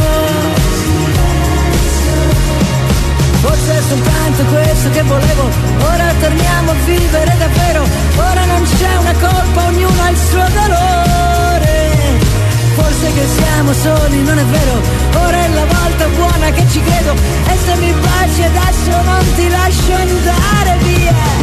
Forse è soltanto questo che volevo, ora torniamo a vivere davvero, ora non c'è una colpa, ognuno ha il suo dolore. Forse che siamo soli, non è vero, ora è la volta buona che ci credo, e se mi baci adesso non ti lascio andare via.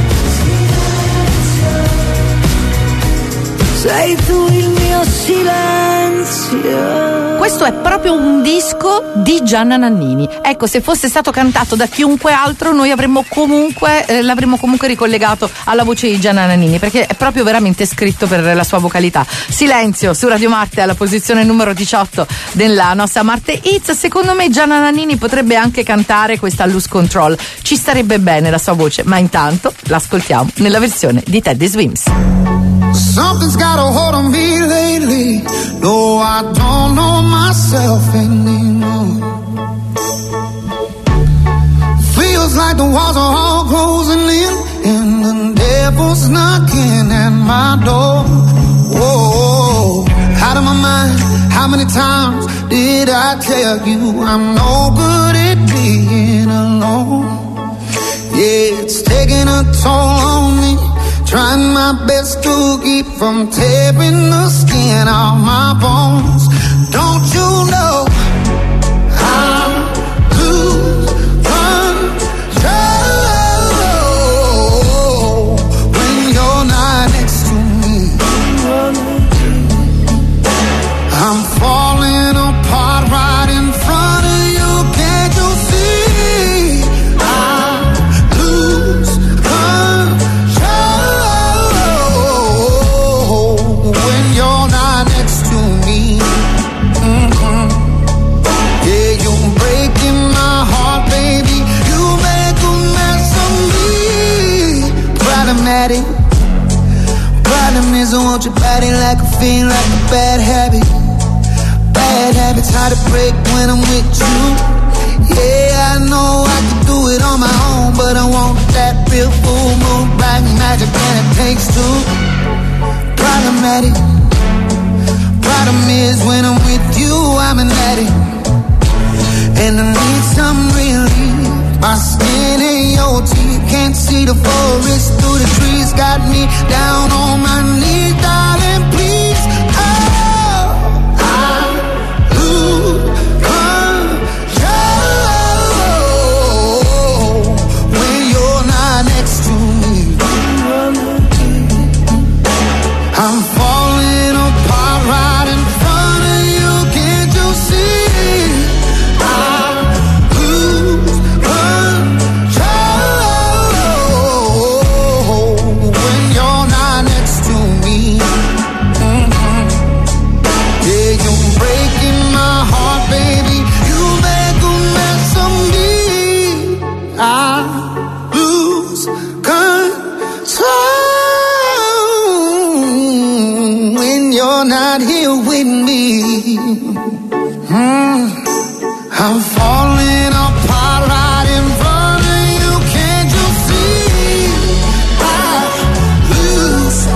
Sei tu il mio silenzio. Questo è proprio un disco di Gianna Nannini. Ecco, se fosse stato cantato da chiunque altro noi avremmo comunque eh, l'avremmo comunque ricollegato alla voce di Gianna Nannini, perché è proprio veramente scritto per la sua vocalità. Silenzio su Radio Marte alla posizione numero diciotto della nostra Marte Hits. Secondo me Gianna Nannini potrebbe anche cantare questa Lose Control. Ci starebbe bene la sua voce, ma intanto l'ascoltiamo nella versione di Teddy Swims. Something's got a hold on me lately. No, I don't know myself anymore. Feels like the walls are all closing in, and the devil's knocking at my door. Whoa, out of my mind. How many times did I tell you I'm no good at being alone? Yeah, it's taking a toll on me. Trying my best to keep from tearing the skin off my bones. Don't you know I lose control when you're not next to me? I'm falling apart right in front of you. Can't you see? I lose control when you're not next to me. Mm-hmm. Yeah, you're breaking my heart, baby. You make a mess of me. Problematic. Problem is I want your body like a fiend, like a bad habit. Bad habits hard to break when I'm with you. Yeah, I know I could do it on my own, but I want that real full moon, black magic, and it takes two. Problematic. Problem is when I'm with you, I'm an addict, and I need some relief. My skin ain't your teeth, can't see the forest through the trees. Got me down on my knees, darling, please. Oh, I lose control when you're not next to me. I'm falling apart right in front of you, can't you see? I lose control when you're not next to me. Mm-hmm. Yeah, you're breaking my heart, baby. You make a mess of me. I lose control when you're not here with me. Mm. I'm falling apart right in front of you, can't you see? I lose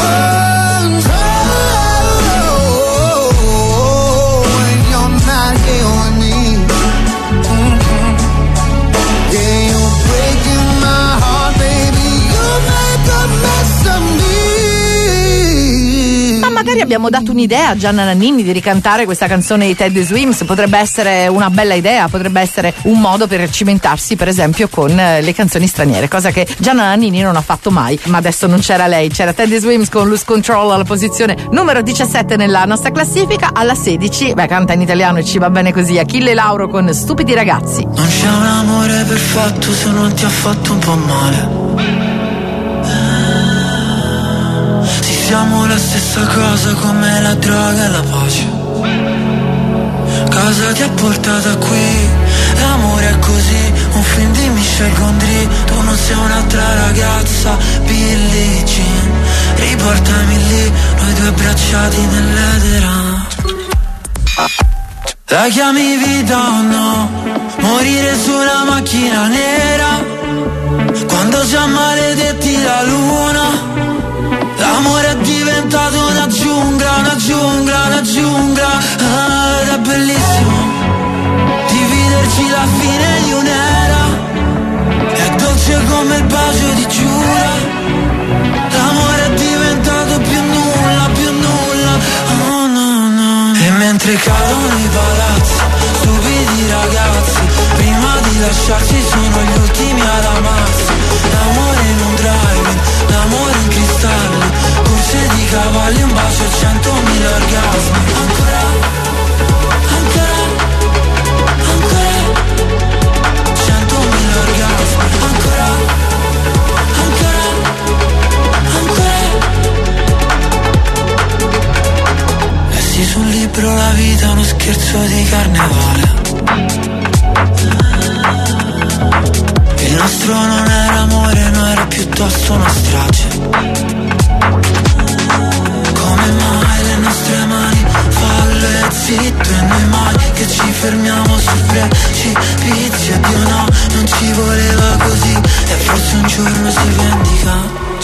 control when you're not here with me. Mm-hmm. Yeah, you're breaking my heart, baby. You make a mess of me. Ma magari abbiamo dato un'idea a Gianna Nannini di ricantare questa canzone di Ted Swims. Potrebbe essere una bella idea, potrebbe essere un modo per cimentarsi per esempio con eh, le canzoni straniere, cosa che Gianna Nannini non ha fatto mai. Ma adesso non c'era lei, c'era Ted Swims con Lose Control alla posizione numero diciassette nella nostra classifica. Alla sedici, beh, canta in italiano e ci va bene così, Achille Lauro con Stupidi Ragazzi. Non c'è un amore perfetto se non ti ha fatto un po' male. Sì, siamo la stessa cosa come la droga e la pace. Cosa ti ha portato qui? L'amore è così, un film di Michel Gondry. Tu non sei un'altra ragazza, Billie Jean. Riportami lì, noi due abbracciati nell'edera. La chiami vita o no? Morire su una macchina nera quando già maledetti la luna. L'amore è diventato una giungla, una giungla, una giungla. Ah, ed è bellissimo dividerci la fine di un'era. È dolce come il bacio di Giura. L'amore è diventato più nulla, più nulla. Oh no, no. E mentre cadono i palazzi, stupidi ragazzi, prima di lasciarsi sono gli ultimi ad amarsi. L'amore in un drive-in, l'amore in cristalli, corse di cavalli, un bacio e centomila orgasmi. Ancora, ancora, ancora, centomila orgasmi. Ancora, ancora, ancora. Lessi sul libro La vita è uno scherzo di carnevale. Il nostro non era amore, no, era piuttosto una strage. Come mai le nostre mani fallo e zitto, e noi mai che ci fermiamo sul precipizio. Dio no, non ci voleva così, e forse un giorno si vendica.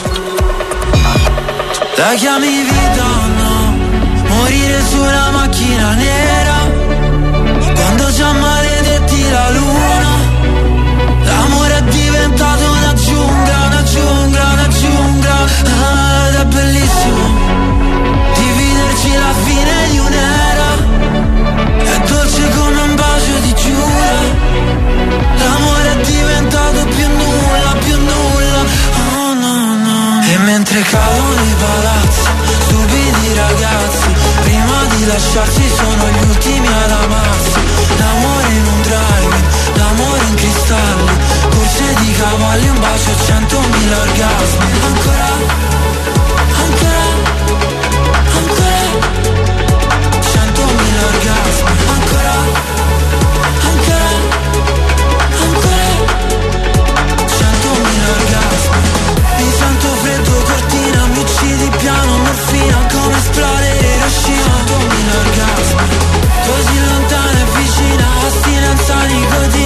La chiami vita o no? Morire su una macchina nera quando già maledetti la luna. L'amore è diventato una giungla, una giungla, una giungla. Ah, ed è bellissimo dividerci la fine di un'era. È dolce come un bacio di Giura. L'amore è diventato più nulla, più nulla. Oh no, no. E mentre cadono i palazzi, stupidi ragazzi, prima di lasciarsi sono gli ultimi ad amarsi. L'amore in un drive-in, l'amore in cristalli, corse di cavalli, un bacio e centomila orgasmi. Ancora, ancora, ancora, centomila orgasmi. Ancora, ancora, ancora, centomila orgasmi. Mi sento freddo, cortina, mi uccidi piano, morfina, come esplodere Hiroshima. Centomila orgasmi, così lontana e vicina, astinenza, nicotina.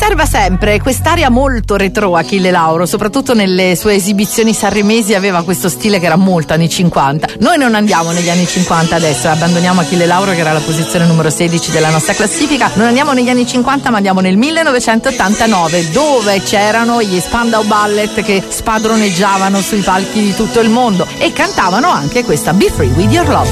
riserva sempre quest'aria molto retro Achille Lauro, soprattutto nelle sue esibizioni sanremesi aveva questo stile che era molto anni cinquanta. Noi non andiamo negli anni cinquanta adesso, abbandoniamo Achille Lauro che era la posizione numero sedici della nostra classifica, non andiamo negli anni cinquanta ma andiamo nel millenovecentottantanove, dove c'erano gli Spandau Ballet che spadroneggiavano sui palchi di tutto il mondo e cantavano anche questa Be Free With Your Love.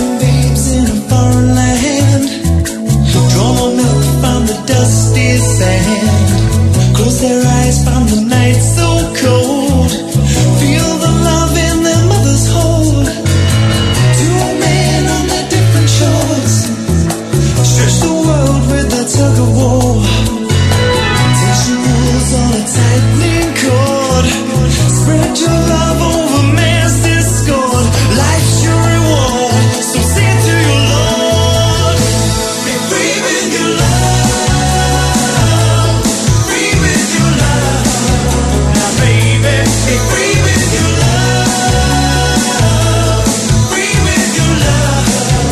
Draw milk from the dusty sand. Close their eyes from the night so cold. Feel the love in their mother's hold. Two men on their different shores. Stretch the world with a tug of war. Tension pulls on a tightening cord. Spread your love over man's discord. Life's your reward, so sing to your Lord. Be free with your love. Free with your love. Now baby, be free with your love. Free with your love.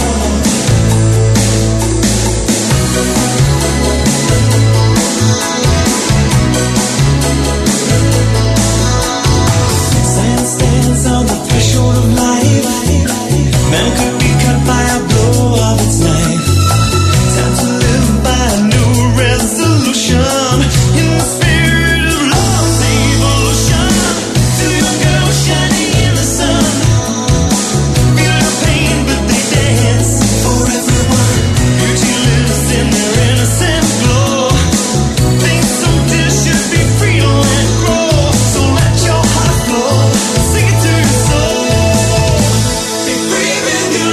Science stands on the threshold of life. Man could be cut by a blow of its knife. Time to live by a new resolution. In the spirit of love's evolution. Two young girls shining in the sun. Feel the pain but they dance for everyone. Beauty lives in their innocent glow. Think something should be free to let grow. So let your heart flow. Sing it to your soul. Be free with your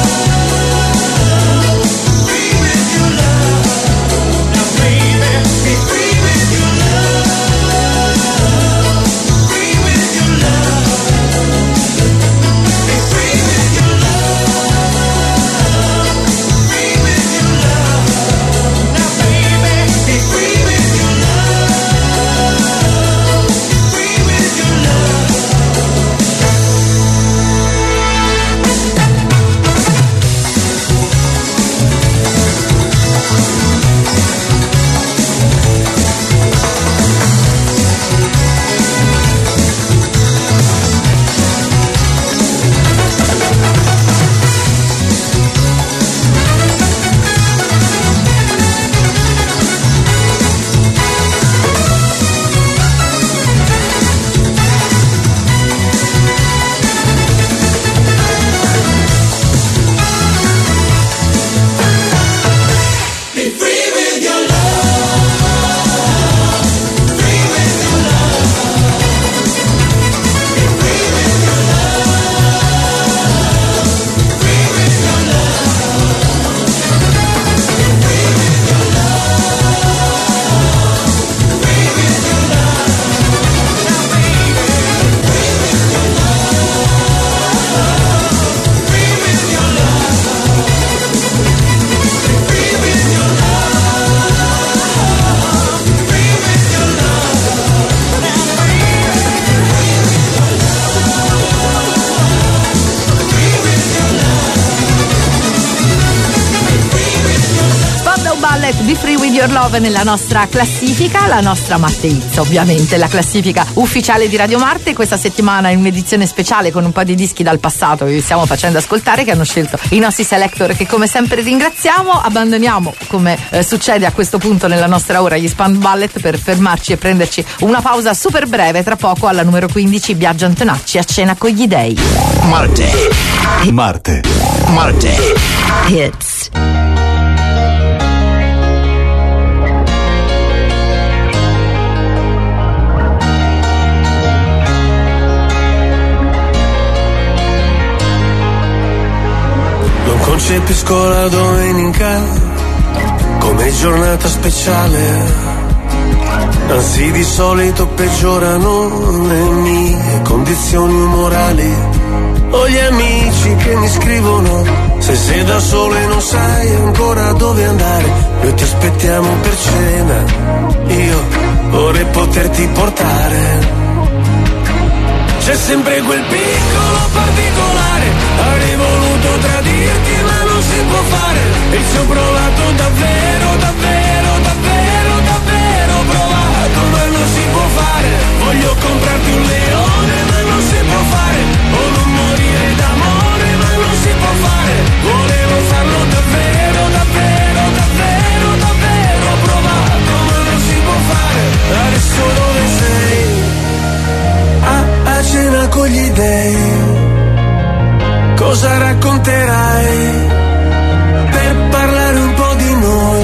love. Free with your love. Now baby, be free with your love. Free with your love. Be free with your love. Free with your love. Now baby, be free with your love. Free with your love. Be free with your love. Free with your love. Be free with your love. Free with your love. Be free with your love. Free with your love. Now baby, free with your love. Free with your love. Free with your love. Free with your love. Now baby, free with your love. Free with your love. Free with your love. Spandau Ballet, Be Free With Your Love nella nostra classifica, la nostra Marte Hits ovviamente, la classifica ufficiale di Radio Marte. Questa settimana in un'edizione speciale con un po' di dischi dal passato che vi stiamo facendo ascoltare, che hanno scelto i nostri selector che come sempre ringraziamo. Abbandoniamo, come eh, succede a questo punto nella nostra ora, gli Spandau Ballet per fermarci e prenderci una pausa super breve. Tra poco alla numero quindici Biagio Antonacci a cena con gli dei. Marte. Marte. Marte. Hits. Non concepisco la domenica come giornata speciale. Anzi, di solito peggiorano le mie condizioni umorali. Ho gli amici che mi scrivono: se sei da solo e non sai ancora dove andare, noi ti aspettiamo per cena. Io vorrei poterti portare. C'è sempre quel piccolo particolare, avrei voluto tradirti ma non si può fare. E ci ho provato davvero, davvero, davvero, davvero. non si può fare. Voglio comprarti un leone, ma non si può fare. O non morire d'amore, ma non si può fare. Volevo farlo davvero, davvero, davvero, davvero. Ho provato, ma non si può fare. Adesso dove sei? A, a cena con gli dèi. Cosa racconterai per parlare un po' di noi?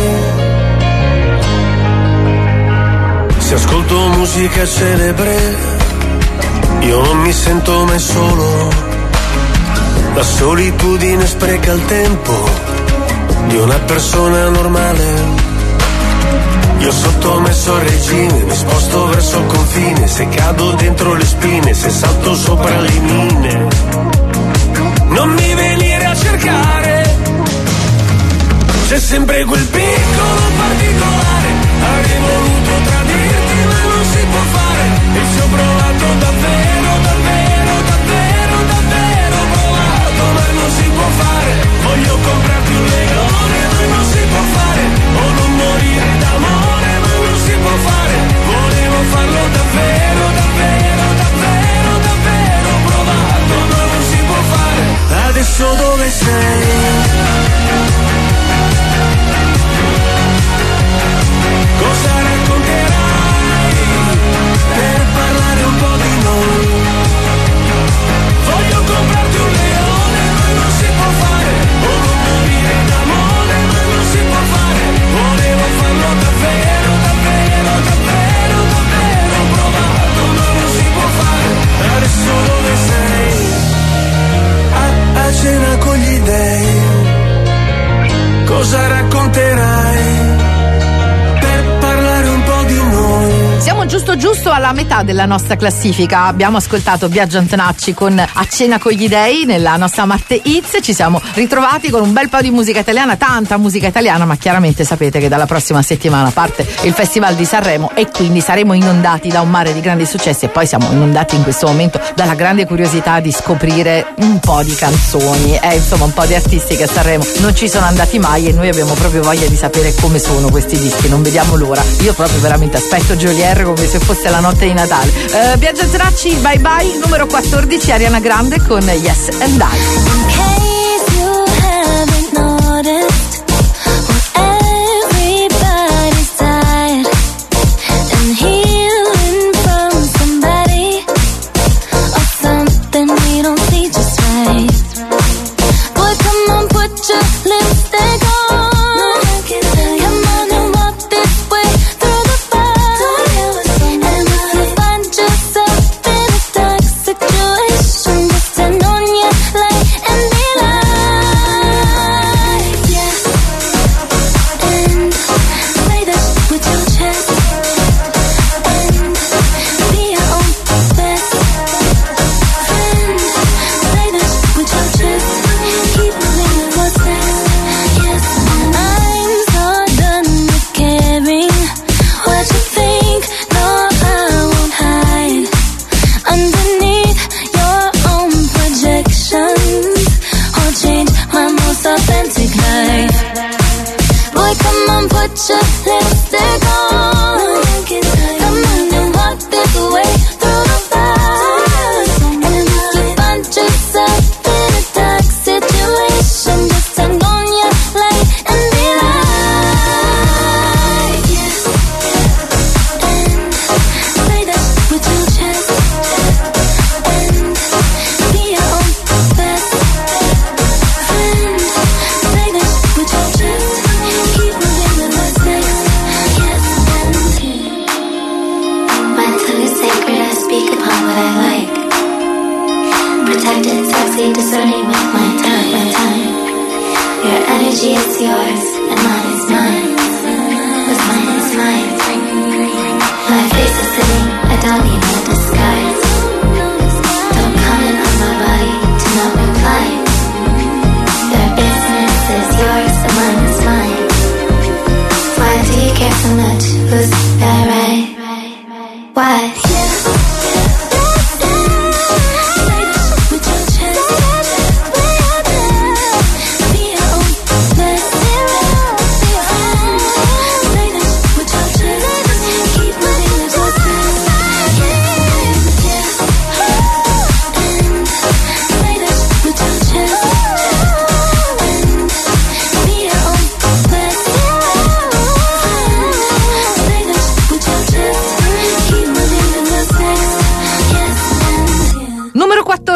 Se ascolto musica celebre, io non mi sento mai solo. La solitudine spreca il tempo di una persona normale. Io sottomesso al regime, mi sposto verso il confine. Se cado dentro le spine, se salto sopra le mine, non mi venire a cercare. C'è sempre quel piccolo particolare. Avrei voluto tradirti ma non si può fare. E ci ho provato davvero, davvero, davvero, davvero. Ho provato ma non si può fare. Voglio comprarti un leone ma non si può fare. O non morire d'amore ma non si può fare. Volevo farlo davvero, davvero, davvero, davvero. Ho provato ma non si può fare. Adesso dove sei? Cosa racconterai per parlare un po' di noi? Voglio comprarti un leone ma non si può fare. O non morire d'amore ma non si può fare. Volevo farlo davvero, davvero, davvero, davvero. Ho provato ma non si può fare. Adesso dove sei? A, a cena con gli dèi. Cosa racconterai per parlare un po' di noi? Siamo giusto giusto alla metà della nostra classifica. Abbiamo ascoltato Biagio Antonacci con A cena con gli dèi nella nostra Marte Hits. Ci siamo ritrovati con un bel po' di musica italiana, tanta musica italiana, ma chiaramente sapete che dalla prossima settimana parte il Festival di Sanremo e quindi saremo inondati da un mare di grandi successi, e poi siamo inondati in questo momento dalla grande curiosità di scoprire un po' di canzoni e eh, insomma un po' di artisti che a Sanremo non ci sono andati mai, e noi abbiamo proprio voglia di sapere come sono questi dischi, non vediamo l'ora. Io proprio veramente aspetto Geolier come se fosse la notte di Natale. uh, Biagio Antonacci, Bye Bye, numero quattordici, Ariana Grande con Yes and I.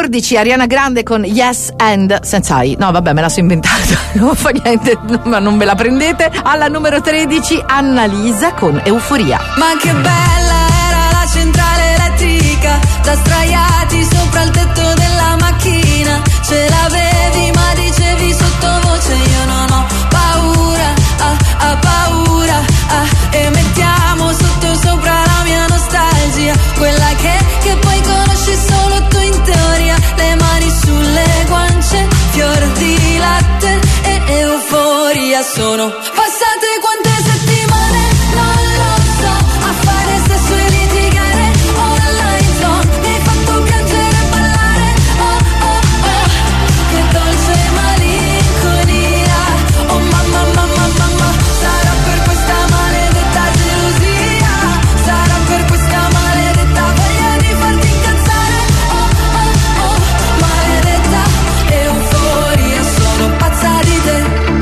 quattordici Ariana Grande con Yes and senza I. No, vabbè, me la so inventata. Non fa niente, ma non me la prendete. Alla numero tredici Annalisa con Euforia. Ma che bella era la centrale elettrica, da sdraiati sopra il tetto della macchina. Ce l'avevi ma dicevi sottovoce io non ho paura, ah, ah, paura, ah, e mettiamo sotto sopra la mia nostalgia, quella che, che poi conosci solo tu in teoria, le mani sulle guance, fior di latte e euforia. Sono passate quante settimane, non lo so, a fare sesso e litigare online zone, mi hai fatto piangere e ballare, oh oh oh, che dolce malinconia, oh mamma mamma mamma, sarà per questa maledetta gelosia, sarà per questa maledetta voglia di farti incazzare, oh oh oh, maledetta euforia, sono pazza di te,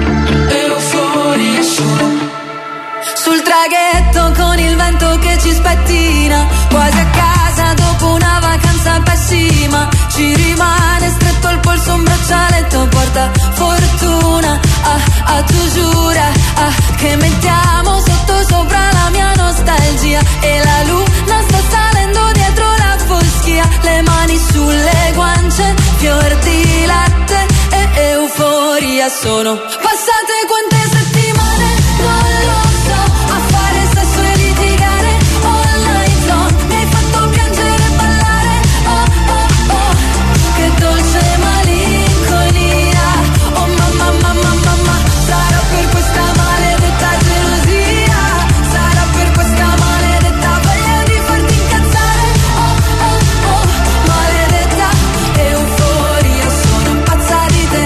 euforia sono. Sul traghetto con il vento che ci spettina, quasi a casa dopo una vacanza pessima, ci rimane stretto il polso un braccialetto porta fortuna, ah ah tu giura, ah che mettiamo sotto sopra la mia nostalgia, e la luna sta salendo dietro la foschia, le mani sulle guance, fior di latte e euforia. Sono passate quante settimane, non lo so, a fare sesso e litigare online zone, mi hai fatto piangere e ballare, oh oh oh, che dolce malinconia, oh mamma mamma mamma, sarà per questa maledetta gelosia, sarà per questa maledetta voglia di farti incazzare, oh oh oh, maledetta euforia, sono pazza di te,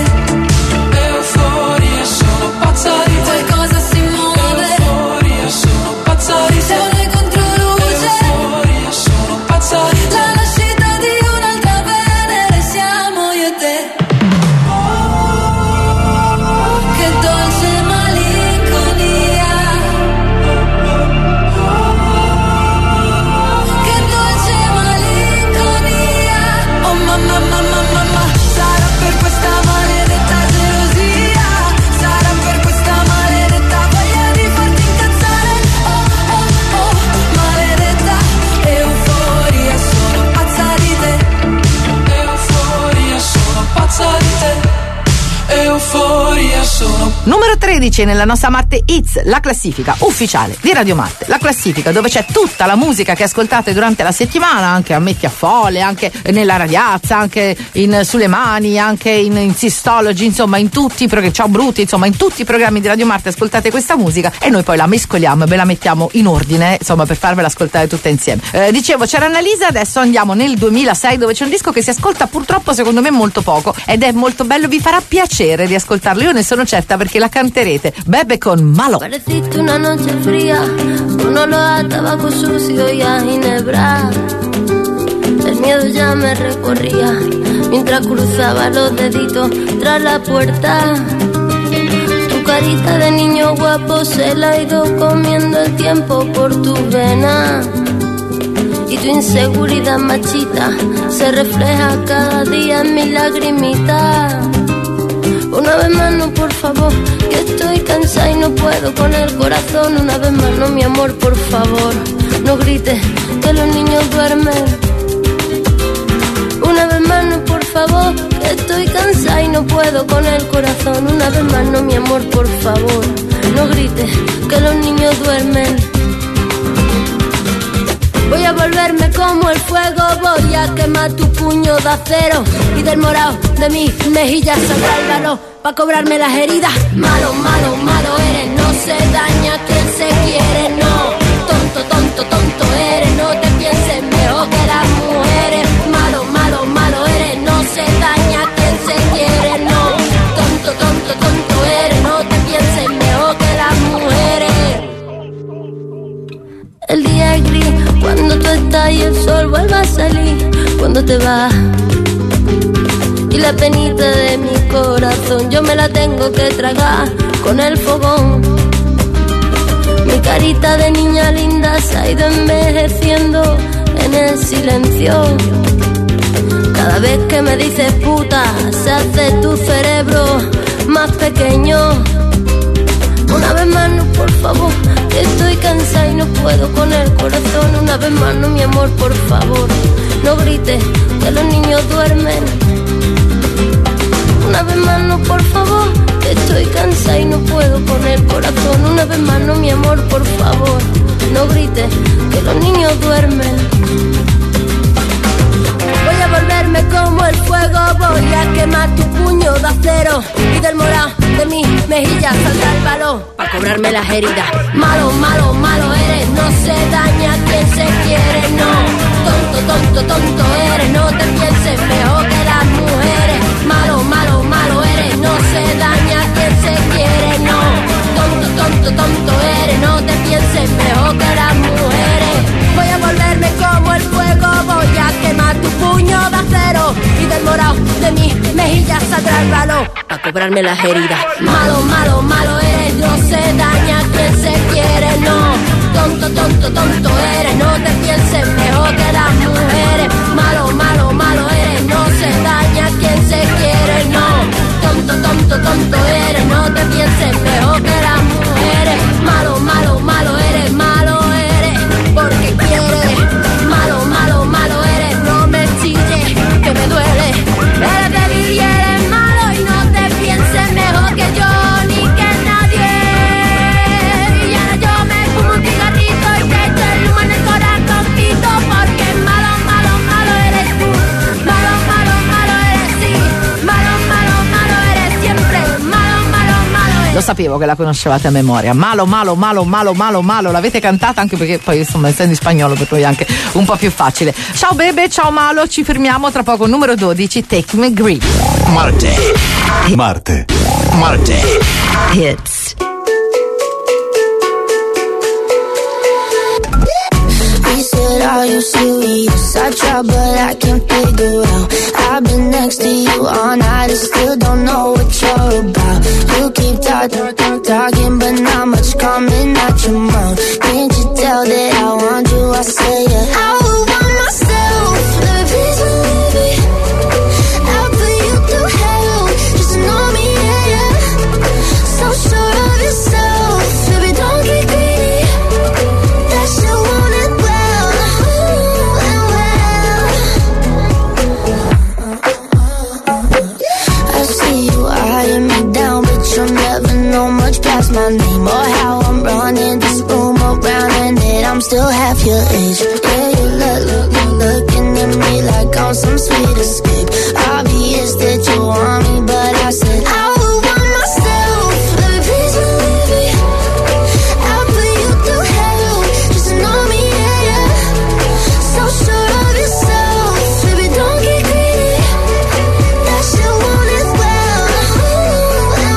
euforia, sono pazza di te, qualcosa si muove, euforia, sono pazza di te, sole contro luce, euforia, sono pazza di te, la nascita di un'altra Venere siamo io e te, che dolce malinconia, che dolce malinconia, oh mamma mamma mamma, sarà per questa maledetta gelosia, sarà per questa maledetta voglia di farti incazzare, oh oh oh, maledetta euforia, sono pazza di te, euforia, sono pazza di te, euforia, sono. Numero tredici nella nostra Marte Hits, la classifica ufficiale di Radio Marte, la classifica dove c'è tutta la musica che ascoltate durante la settimana, anche a Metti a Folle, anche nella ragazza, anche in Sulle Mani, anche in, in Sistology, insomma in tutti i programmi, ciao Bruti, insomma in tutti i programmi di Radio Marte ascoltate questa musica e noi poi la mescoliamo e ve la mettiamo in ordine, insomma per farvela ascoltare tutta insieme. Eh, dicevo, c'era Annalisa, adesso andiamo nel duemilasei dove c'è un disco che si ascolta purtroppo secondo me molto poco ed è molto bello, vi farà piacere di ascoltarlo, io ne sono certa perché la canterete. Bebe con Malo. Pareciste una noche fría, con olor a tabaco sucio y a ginebra. El miedo ya me recorría mientras cruzaba los deditos tras la puerta. Tu carita de niño guapo se la ha ido comiendo el tiempo por tu vena. Y tu inseguridad machita se refleja cada día en mi lagrimita. Una vez más no, por favor, que estoy cansada y no puedo con el corazón. Una vez más no, mi amor, por favor, no grites que los niños duermen. Una vez más no, por favor, que estoy cansada y no puedo con el corazón. Una vez más no, mi amor, por favor, no grites que los niños duermen. Voy a volverme como el fuego, voy a quemar tu puño de acero y del morado de mis mejillas saldrá el valor pa' cobrarme las heridas. Malo, malo, malo eres, no se daña quien se quiere, no. Tonto, tonto, tonto eres, no te pienses mejor que las mujeres. Malo, malo, malo eres, no se daña quien se quiere, no. Tonto, tonto, tonto eres, no te pienses mejor que las mujeres. El día es gris cuando tú estás y el sol vuelve a salir cuando te vas. Y la penita de mi corazón yo me la tengo que tragar con el fogón. Mi carita de niña linda se ha ido envejeciendo en el silencio. Cada vez que me dices puta, se hace tu cerebro más pequeño. Una vez más no, por favor, que estoy cansada y no puedo con el corazón. Una vez más no, mi amor, por favor, no grites, que los niños duermen. Una vez más no, por favor, que estoy cansada y no puedo con el corazón. Una vez más no, mi amor, por favor, no grites, que los niños duermen. Voy a volverme como el fuego, voy a quemar tu puño de acero y del morado de mis mejillas saldrá el balón para cobrarme las heridas. Malo, malo, malo eres, no se daña quien se quiere, no. Tonto, tonto, tonto eres, no te pienses mejor que las mujeres. Malo, malo, malo eres, no se daña quien se quiere, no. Tonto, tonto, tonto eres, no te pienses mejor que las mujeres. Voy a volverme como el fuego, voy a quemar tu puño de acero y del morado de mis mejillas saldrá el balón a cobrarme las heridas. Malo, malo, malo eres, no se daña quien se quiere, no. Tonto, tonto, tonto eres, no te pienses mejor que las mujeres. Malo, malo, malo eres, no se daña quien se quiere, no. Tonto, tonto, tonto eres, no te pienses mejor que las mujeres. Malo, malo, malo eres, malo eres, porque quieres. Malo, malo, malo eres, no me chilles, que me duele. Eres débil y eres malo y no te pienses mejor que yo ni que nadie. Y ahora yo me fumo un cigarrito y te echo el humo en el corazoncito, porque malo, malo, malo eres tú. Malo, malo, malo eres sí. Malo, malo, malo eres siempre. Malo, malo, malo eres. Lo sapevo che la conoscevate a memoria. Malo, malo, malo, malo, malo, malo. L'avete cantata anche perché poi insomma essendo in spagnolo per voi è anche un po' più facile. Ciao Bebe, ciao Malo, ci fermiamo tra poco. Numero dodici, Take Me Green. Marte. Marte. Marte. Hits. He said, are you serious? I try but I can't figure out. I've been next to you all night and still don't know what you're about. You keep talking, talk, talking, but not much coming out your mouth. Can't you tell that I want you? I say yeah. I would want myself. Let me please believe it. I'll put you through hell. Just know me, yeah, yeah. So sure of yourself. Baby, don't get greedy. That you want it well, ooh, and well. I see you eyeing me down, but you'll never know much past my name or how I'm running this room around, and that I'm still half your age. Yeah, you look, look, look, looking at me like I'm some sweet escape. Obvious that you want me, but I said I would want myself. Let me please believe it. I'll put you through hell. Just know me, yeah, yeah. So sure of yourself. Baby, don't get greedy. That you want it well, ooh, and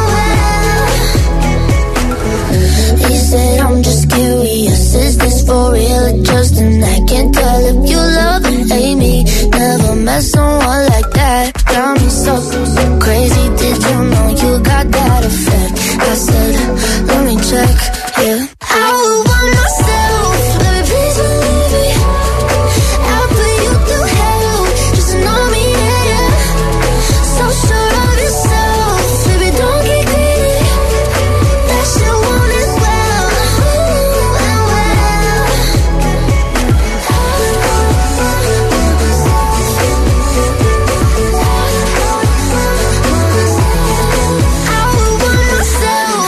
well. He said, I'm just curious. Is this for real or just an act? Can't tell if you love or hate me. Never met someone like that. Got me so, so crazy. Did you know you got that effect? I said, let me check, yeah. I would want myself. Let me please believe it. I'll put you through hell. Just know me, yeah, yeah. So sure of yourself. Baby, don't get greedy. That you want it well, ooh, and well. I would want myself.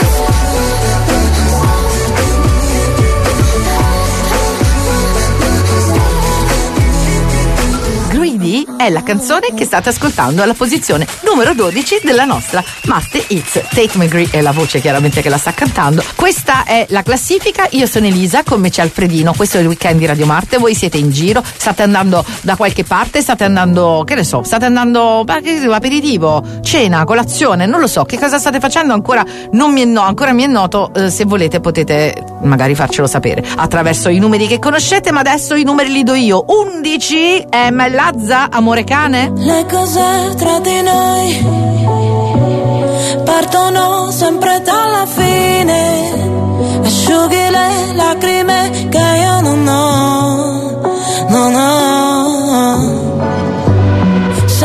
Greedy è la canzone che state ascoltando alla posizione numero dodici della nostra Marte Hits. Take Me Green è la voce chiaramente che la sta cantando. Questa è la classifica. Io sono Elisa, con me c'è Alfredino. Questo è il weekend di Radio Marte. Voi siete in giro, state andando da qualche parte, state andando, che ne so, state andando beh, che dico, aperitivo, cena, colazione, non lo so che cosa state facendo, ancora non mi è, no, ancora mi è noto. Eh, se volete potete magari farcelo sapere attraverso i numeri che conoscete, ma adesso i numeri li do io. undici è Mellazza, Amore cane. Le cose tra di noi partono sempre dalla fine. Asciughi le lacrime che io non ho, non ho.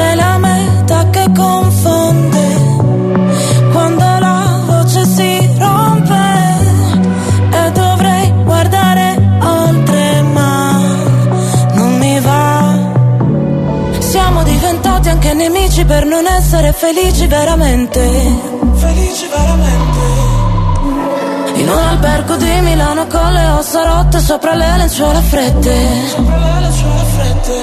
siamo diventati anche nemici per non essere felici veramente. Felici veramente. In un albergo di Milano con le ossa rotte sopra le lenzuola fredde. Sopra le lenzuola fredde.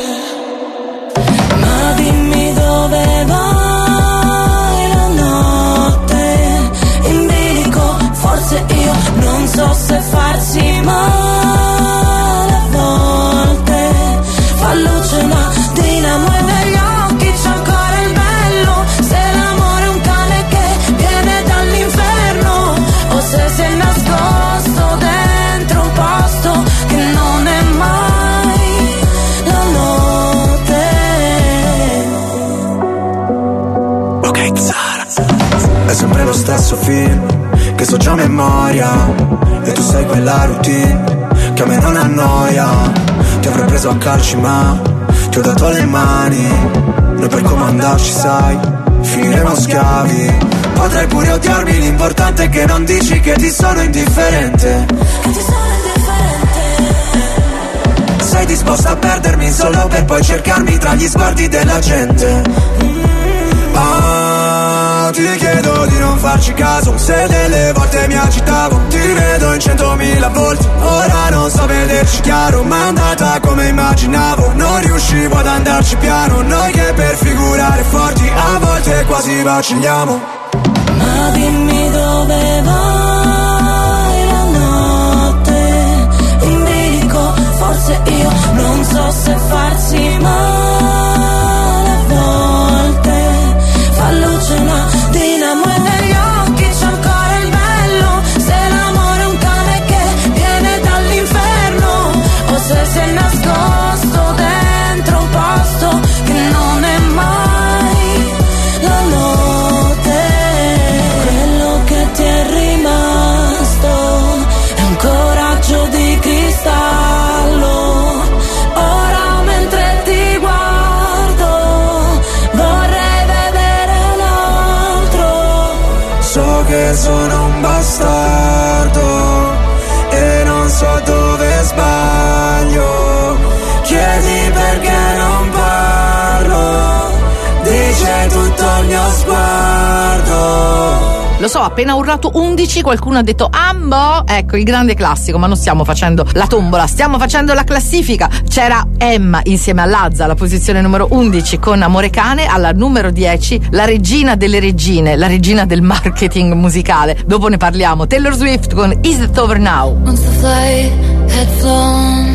Ma dimmi dove vai la notte in bilico. Forse io non so se farsi male a volte. Fa luce una dinamo e negli occhi c'è ancora il bello. Se l'amore è un cane che viene dall'inferno, o se si è nascosto dentro un posto che non è mai la notte. Ok, Zara. È sempre lo stesso film che so già a memoria, e tu sei quella routine che a me non annoia. Ti avrei preso a calci ma ti ho dato le mani. Noi per comandarci sai, finiremo schiavi. Potrai pure odiarmi, l'importante è che non dici che ti sono indifferente. Che ti sono indifferente. Sei disposta a perdermi solo per poi cercarmi tra gli sguardi della gente. Ah, ti chiedo di non farci caso, se delle volte mi agitavo. Ti vedo in centomila volte, ora non so vederci chiaro. Ma è andata come immaginavo, non riuscivo ad andarci piano. Noi che per figurare forti a volte quasi vacilliamo. Ma dimmi dove vai la notte in bilico. Forse io non so se farsi male a volte. Fa luce una dinamo e negli occhi c'è ancora il bello. Se l'amore è un cane che viene dall'inferno, o se si è nascosto dentro un posto che non è mai la notte. Quello che ti è rimasto è un coraggio di cristallo. Ora mentre ti guardo vorrei vedere un altro. So che sono un bastardo e non so dove sbaglio. Chiedi perché non parlo, dice tutto il mio sguardo. Lo so, appena urlato undici qualcuno ha detto ambo. Ecco, il grande classico, ma non stiamo facendo la tombola, stiamo facendo la classifica. C'era Emma insieme a Lazza alla posizione numero undici con Amore Cane, alla numero dieci la regina delle regine, la regina del marketing musicale. Dopo ne parliamo. Taylor Swift con Is It Over Now. Once the flight had flown,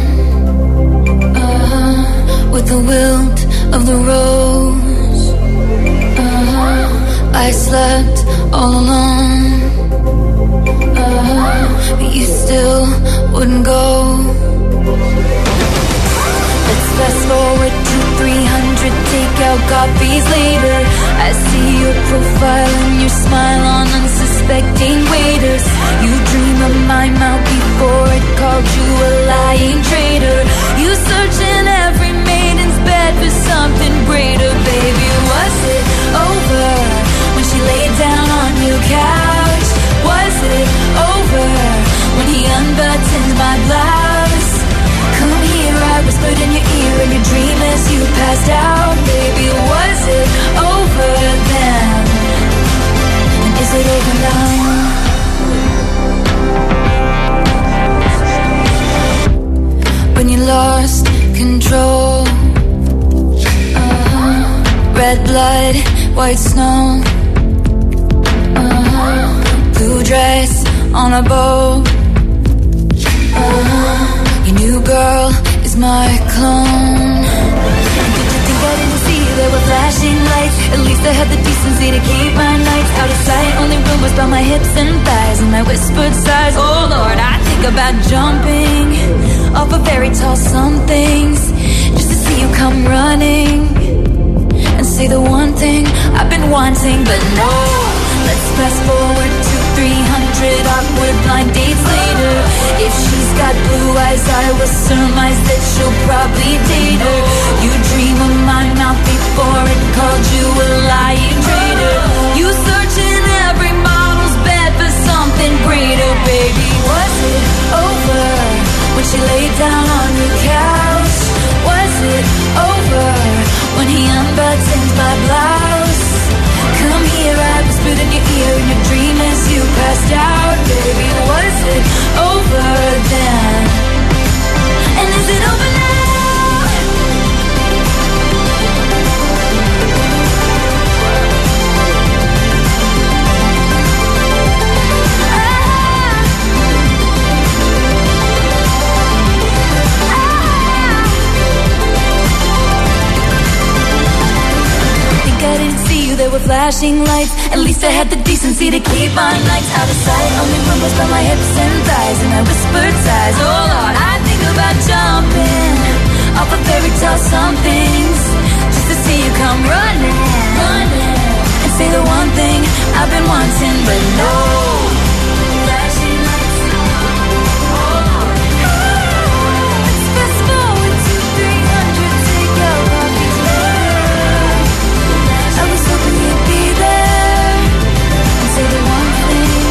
uh-huh, with the wilt of the rose, uh-huh, I slept all alone, uh-huh, but you still wouldn't go. Let's fast forward to three hundred takeout copies later. I see your profile and your smile on unsuspecting waiters. You dream of my mouth before it called you a lying traitor. You search in every maiden's bed for something greater. Baby, was it over when she laid down on your couch? Was it over when he unbuttoned my blouse? Come here, I whispered in your ear in your dream as you passed out. Baby, was it over then? And is it over now? When you lost control, uh-huh. Red blood, white snow, uh-huh. Blue dress on a boat, uh-huh. Your new girl is my clone. Did you think I didn't see there were flashing lights? At least I had the decency to keep my nights out of sight. Only rumors about my hips and thighs and my whispered sighs. Oh Lord, I think about jumping off of very tall somethings just to see you come running and say the one thing I've been wanting. But no, let's fast forward to three hundred awkward blind dates later. If she's got blue eyes, I will surmise that she'll probably date her. You dream of my mouth before it called you a lying traitor. You search in every model's bed for something greater. Baby, was it over when she laid down on your couch? Was it over when he buttons, my blouse. Come here, I whispered in your ear in your dream as you passed out. Baby, was it over then? And is it over now? I didn't see you, there were flashing lights. At least I had the decency to keep my nights out of sight. Only rumbles by my hips and thighs, and I whispered sighs. Oh Lord, I think about jumping off a fairy tale somethings, just to see you come running, running, and say the one thing I've been wanting, but no. Flashing lights, oh. Let's fast forward to three hundred, take your coffees there. I was hoping you'd be there and say the one thing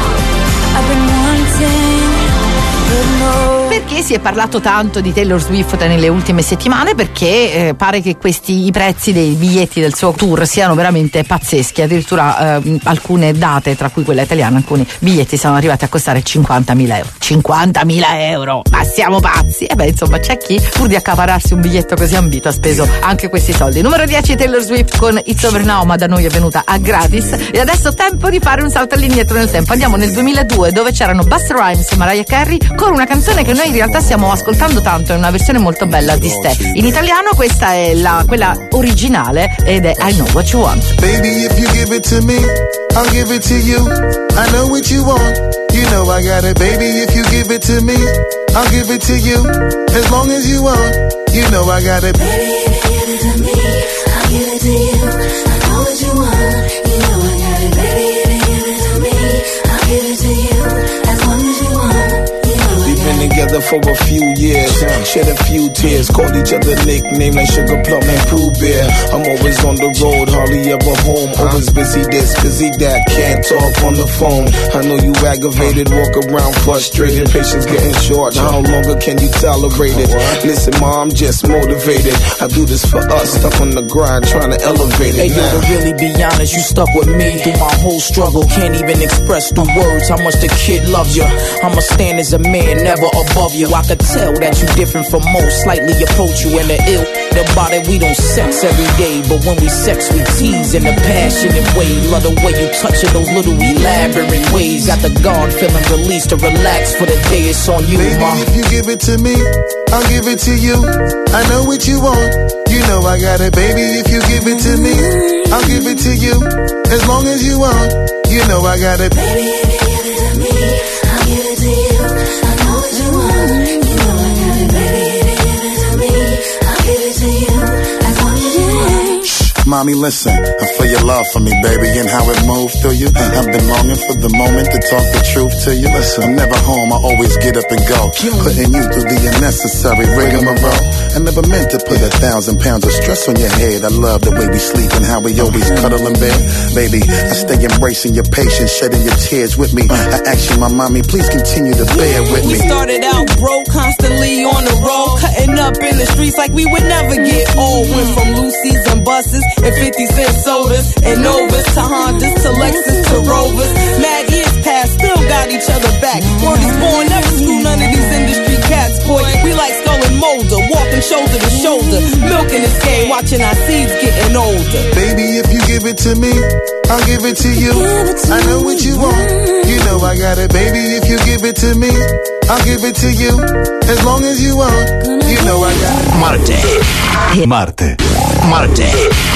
I've been wanting, but no. Perché si è parlato tanto di Taylor Swift nelle ultime settimane? Perché eh, pare che questi i prezzi dei biglietti del suo tour siano veramente pazzeschi. Addirittura eh, alcune date, tra cui quella italiana, alcuni biglietti sono arrivati a costare cinquantamila euro. cinquantamila euro! Ma siamo pazzi! E beh, insomma, c'è chi pur di accapararsi un biglietto così ambito ha speso anche questi soldi. Numero dieci, Taylor Swift con It's Over Now, ma da noi è venuta a gratis. E adesso tempo di fare un salto all'indietro nel tempo. Andiamo nel duemiladue, dove c'erano Busta Rhymes e Mariah Carey con una canzone che noi in realtà stiamo ascoltando tanto, è una versione molto bella di Ste. In italiano questa è la, quella originale ed è I Know What You Want. Baby, if you give it to me, I'll give it to you. I know what you want, you know I got it. Baby, if you give it to me, I'll give it to you. As long as you want, you know I got it. Baby, if you give it to me, I'll give it to you. I know what you want, you know I got it. Baby, if you give it to me, I'll give it to you. As long as you want. We've been together for a few years, shed a few tears, called each other nicknames like Sugar Plum and Pooh Bear. I'm always on the road, hardly ever home. Always busy this, busy that, can't talk on the phone. I know you aggravated, walk around frustrated, patience getting short. How longer can you tolerate it? Listen, ma, I'm just motivated. I do this for us, stuck on the grind, trying to elevate it. Hey, yo, to really be honest, you stuck with me through my whole struggle. Can't even express through words how much the kid loves you. I'ma stand as a man, never above you. I could tell that you different from most, slightly approach you in the ill. About it, we don't sex every day, but when we sex, we tease in a passionate way. Love the way you touch it, those little elaborate ways. Got the guard feeling released to relax for the day. It's on you, Baby, ma. if you give it to me, I'll give it to you. I know what you want, you know I got it. Baby, if you give it to me, I'll give it to you. As long as you want, you know I got it. Baby, if you give it to me, I'll give it to you. I know what you want, you know I got it. Baby, if you give it to me, I'll give it to you. As long as you want. Mommy, listen, I feel your love for me, baby, and how it moved through you. I've been longing for the moment to talk the truth to you. Listen, I'm never home, I always get up and go. Putting you through the unnecessary rigmarole. I never meant to put a thousand pounds of stress on your head. I love the way we sleep and how we always cuddle in bed. Baby, I stay embracing your patience, shedding your tears with me. I ask you, my mommy, please continue to bear with We me. started out broke, constantly on the road, cutting up in the streets like we would never get old. Went from Lucy's and buses and fifty cent sodas and Novas to Hondas to Lexus to Rovers. Mad years past, still got each other back. Word is born, never screw none of these industry cats, boy. We like Skull and Molder, walking shoulder to shoulder, milking this game, watching our seeds getting older. Baby, if you give it to me, I'll give it to you. I know what you want, you know I got it. Baby, if you give it to me, I'll give it to you. As long as you want, you know I got it. Marte. Marte. Marte.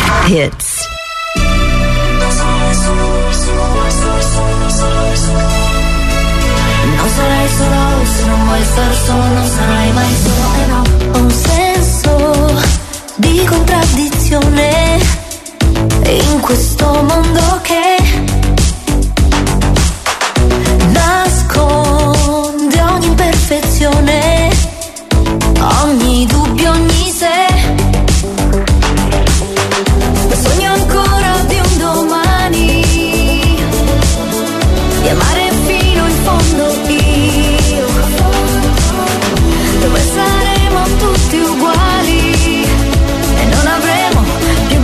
Hits. Non sarai solo se non vuoi star solo, non sarai mai solo, eh no. Ho un senso di contraddizione in questo mondo che nasconde ogni imperfezione, ogni dubbio, ogni se. Sogno ancora di un domani, di amare fino in fondo io, dove saremo tutti uguali e non avremo più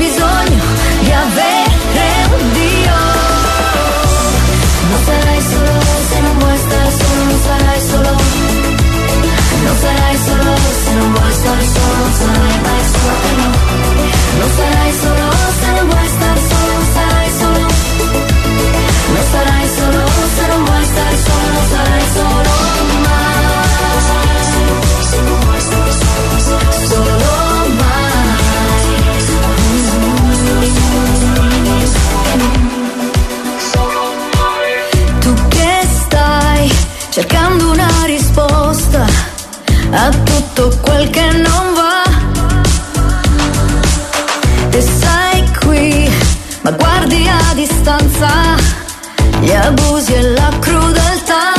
ma guardi a distanza gli abusi e la crudeltà.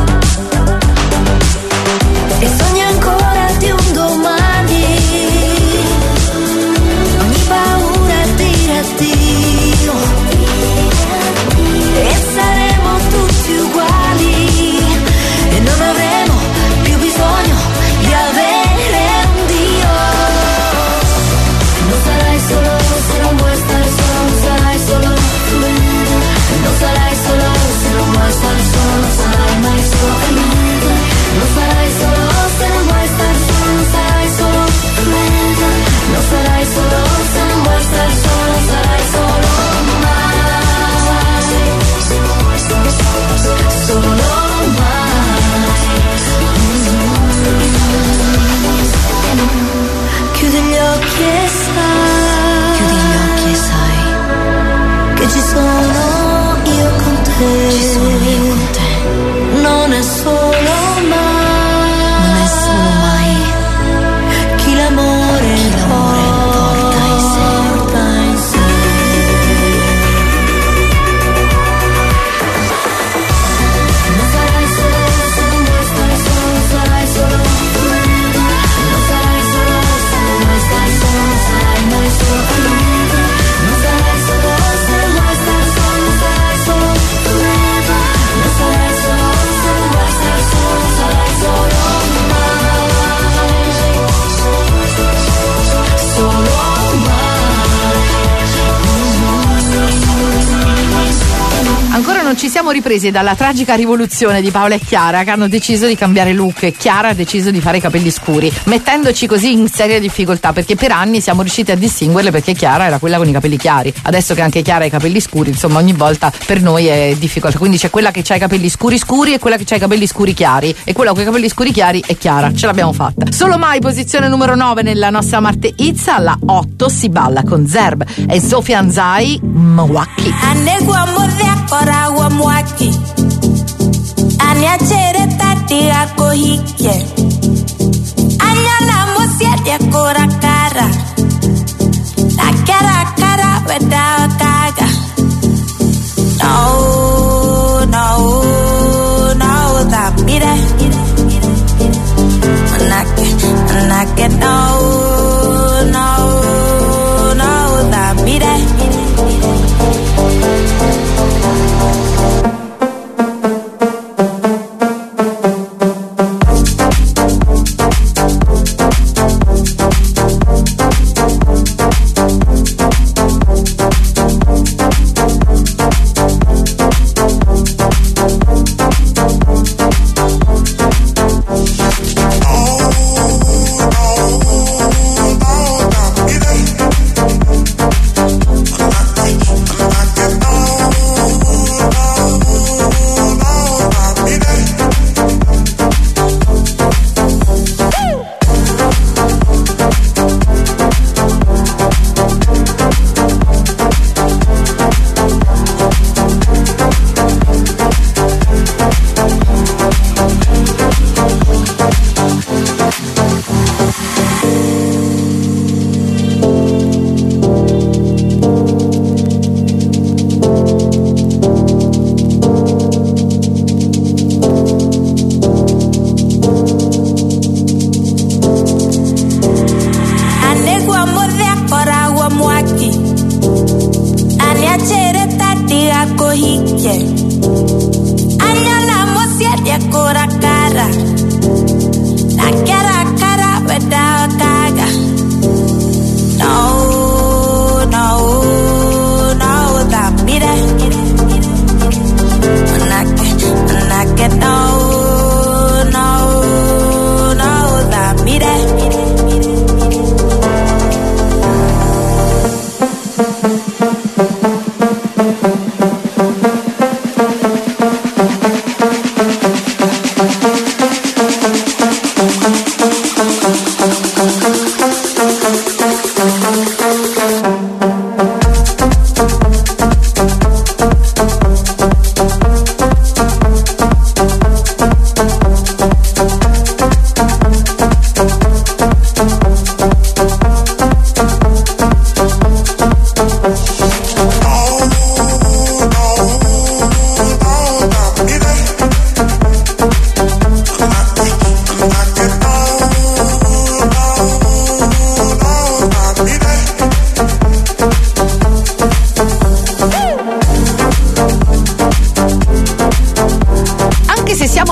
E sogni ancora di un domani, ogni paura è dire addio, e saremo tutti uguali, e non avremo più bisogno di avere un Dio. Non sarai solo se non vuoi stare solo, non sarai solo, non sarai solo se non vuoi stare solo, non sarai mai solo, non sarai solo se non vuoi stare solo, non sarai solo, non sarai solo se non vuoi stare solo, non sarai solo mai, solo mai. Chiudi gli occhi e sai, chiudi gli occhi e sai che ci sono io con te, ci sono io con te. Non è solo mai, non è solo mai chi l'amore, chi l'amore porta in sé, porta in sé. Non sarai solo se non vuoi stare solo, non sarai solo, non sarai solo se non vuoi stare solo, non sarai mai solo, non sarai solo se non vuoi stare solo, non sarai solo, non sarai solo se non vuoi stare solo, non sarai solo mai, solo Ancora non ci siamo ripresi dalla tragica rivoluzione di Paola e Chiara, che hanno deciso di cambiare look, e Chiara ha deciso di fare i capelli scuri, mettendoci così in seria difficoltà, perché per anni siamo riusciti a distinguerle, perché Chiara era quella con i capelli chiari. Adesso che anche Chiara ha i capelli scuri, insomma, ogni volta per noi è difficoltà. Quindi c'è quella che ha i capelli scuri scuri e quella che ha i capelli scuri chiari, e quella con i capelli scuri chiari è Chiara. Ce l'abbiamo fatta. Solo mai, posizione numero nove nella nostra Marte Hits. Alla otto si balla con Zerb e Sofia Anzai, Mwaki. Anegua morrea kora wa mwaki, anya chere tati ako hikye, anya namo siete kora kara, la kara kara weda kaga. No, no, no, da mire, anake, anake, no, no, no, da mire.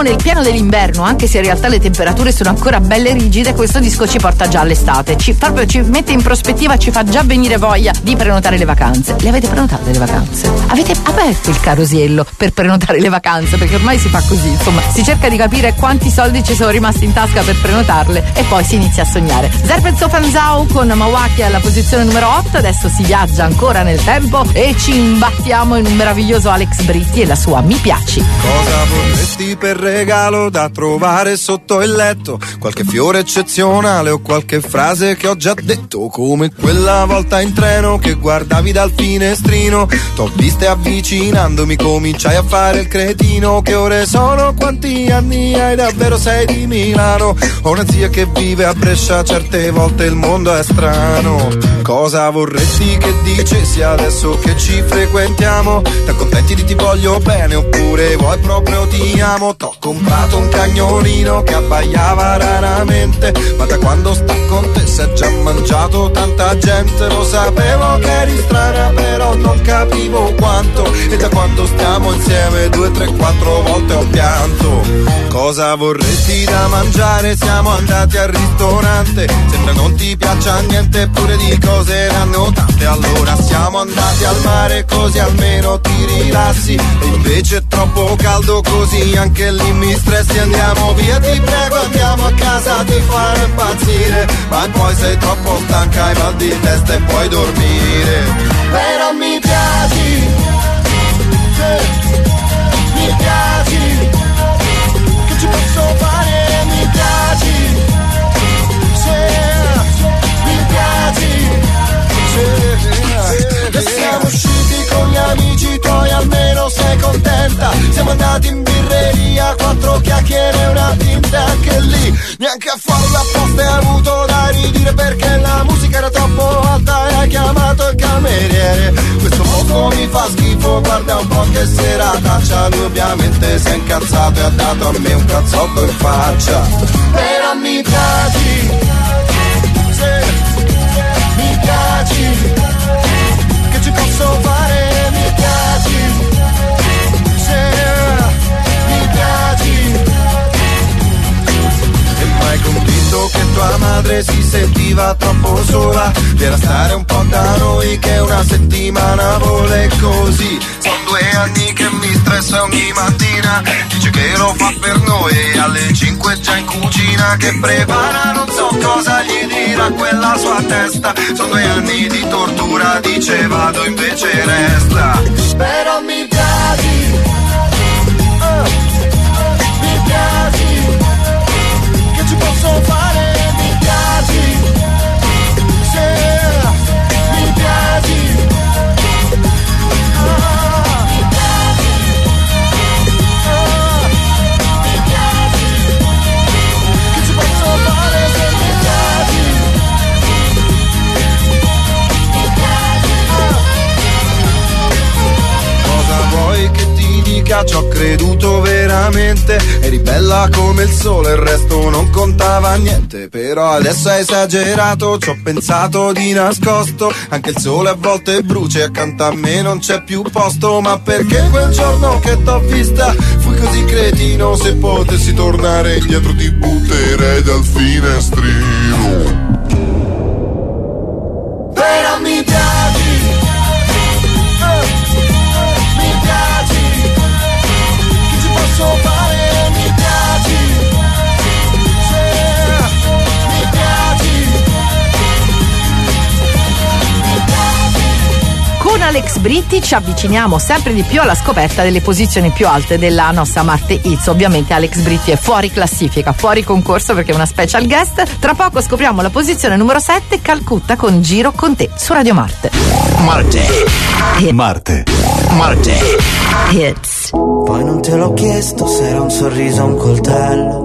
nel pieno dell'inverno, anche se in realtà le temperature sono ancora belle rigide, questo disco ci porta già all'estate, ci, proprio ci mette in prospettiva, ci fa già venire voglia di prenotare le vacanze. Le avete prenotate le vacanze? Avete aperto il carosiello per prenotare le vacanze? Perché ormai si fa così, insomma, si cerca di capire quanti soldi ci sono rimasti in tasca per prenotarle e poi si inizia a sognare. Zerpezzo Fanzao con Mawaki alla posizione numero otto, adesso si viaggia ancora nel tempo e ci imbattiamo in un meraviglioso Alex Britti e la sua Mi Piaci. Cosa vorresti per regalo da trovare sotto il letto? Qualche fiore eccezionale o qualche frase che ho già detto, come quella volta in treno che guardavi dal finestrino. T'ho viste avvicinandomi, cominciai a fare il cretino. Che ore sono? Quanti anni hai? Davvero sei di Milano? Ho una zia che vive a Brescia, certe volte il mondo è strano. Cosa vorresti che dicessi adesso che ci frequentiamo? T'accontenti di ti voglio bene oppure vuoi proprio ti amo? T'ho comprato un cagnolino che abbaiava raramente, ma da quando sta con te si è già mangiato tanta gente. Lo sapevo che eri strana però non capivo quanto, e da quando stiamo insieme due, tre, quattro volte ho pianto. Cosa vorresti da mangiare? Siamo andati al ristorante, sembra non ti piaccia niente eppure di cose ne hanno tante. Allora siamo andati al mare così almeno ti rilassi, e invece è troppo caldo così anche lì mi stressi. Andiamo via ti prego, andiamo a casa, ti farò impazzire, ma poi sei troppo stanca, hai mal di testa e puoi dormire. Però mi piaci, sì, mi piaci, che ci posso fare? Mi piaci, sì, mi piaci, sì. E siamo usciti con gli amici tuoi, almeno sei contenta. Siamo andati in birreria, quattro chiacchiere e una tinta. Anche lì, neanche a farlo apposta hai avuto da ridire, perché la musica era troppo alta e hai chiamato il cameriere. Questo poco mi fa schifo, guarda un po' che serataccia. Lui ovviamente si è incazzato e ha dato a me un cazzotto in faccia. Però mi piaci, sì, mi piaci, che ci posso fare? Mi piaci, mi piaci. E mai convinto che tua madre si sentiva troppo sola, per stare un po' da noi che una settimana vuole così. Sono due anni che mi stressa ogni mattina, dice che lo fa per noi e alle cinque già in cucina che prepara, non so cosa gli dirà quella sua testa. Sono due anni di tortura, dice vado invece resta. Però mi piaci, oh, mi piaci, che ci posso fare? Mi piaci, sì, mi piaci, oh, mi piaci, oh, mi piaci, che ci posso fare se mi piaci? Mi piaci, oh. Cosa vuoi che ti dica? Ci ho creduto veramente, eri bella come il sole, il resto non contava niente. Però adesso hai esagerato, ci ho pensato di nascosto. Anche il sole a volte brucia e accanto a me non c'è più posto. Ma perché quel giorno che t'ho vista fui così cretino? Se potessi tornare indietro ti butterei dal finestrino. Però mi piaci, oh, mi piaci, che ci posso fare? Mi piaci, sì, mi piaci, mi piaci. Con Alex Britti ci avviciniamo sempre di più alla scoperta delle posizioni più alte della nostra Marte Hits. Ovviamente Alex Britti è fuori classifica, fuori concorso perché è una special guest. Tra poco scopriamo la posizione numero sette, Calcutta con Giro con te su Radio Marte. Marte. Marte. Marte. Hits. Poi non te l'ho chiesto se era un sorriso o un coltello.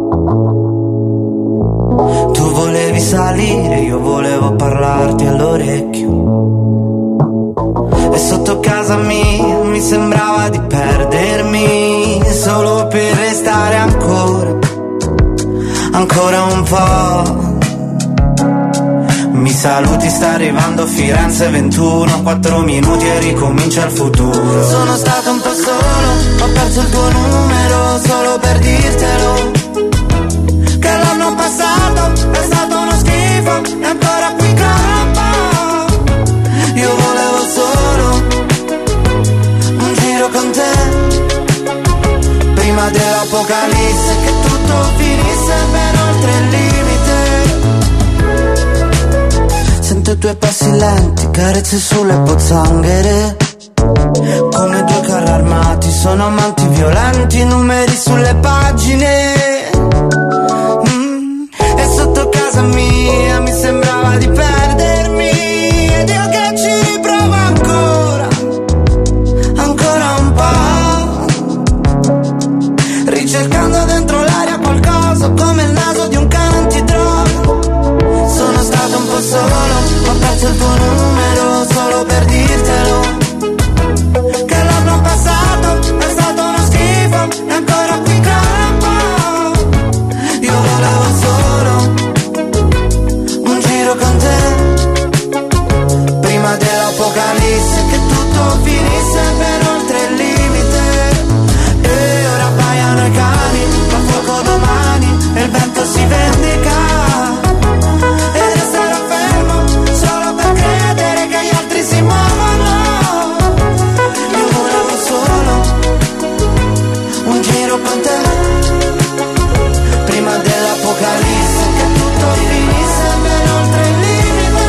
Tu volevi salire, io volevo parlarti all'orecchio. E sotto casa mia mi sembrava di perdermi, solo per restare ancora, ancora un po'. Mi saluti, sta arrivando Firenze ventuno, quattro minuti e ricomincia il futuro. Sono stato un po' solo, ho perso il tuo numero solo per dirtelo, che l'anno passato è stato uno schifo e ancora qui campo. Io volevo solo un giro con te, prima dell'apocalisse, che tutto finisse ben oltre il limite. Sento i tuoi passi lenti, carezze sulle pozzanghere, come due carri armati, sono amanti violenti, numeri sulle pagine. Mm. E sotto casa mia mi sembrava di perdermi, ed io che ci riprovo ancora, ancora un po', ricercando dentro l'aria qualcosa come il naso di un cane antidroga. Sono stato un po' solo, ho perso il tuo numero solo per dirtelo, che l'anno passato è stato uno schifo e ancora qui campo. Io volevo solo un giro con te, prima dell'apocalisse, che tutto finisse ben oltre il limite. E ora baiano i cani, fa fuoco domani e il vento si vendica. E resterò fermo solo per credere che gli altri si muovono. Io volevo solo un giro con te, prima dell'apocalisse, che tutto finisse ben oltre il limite.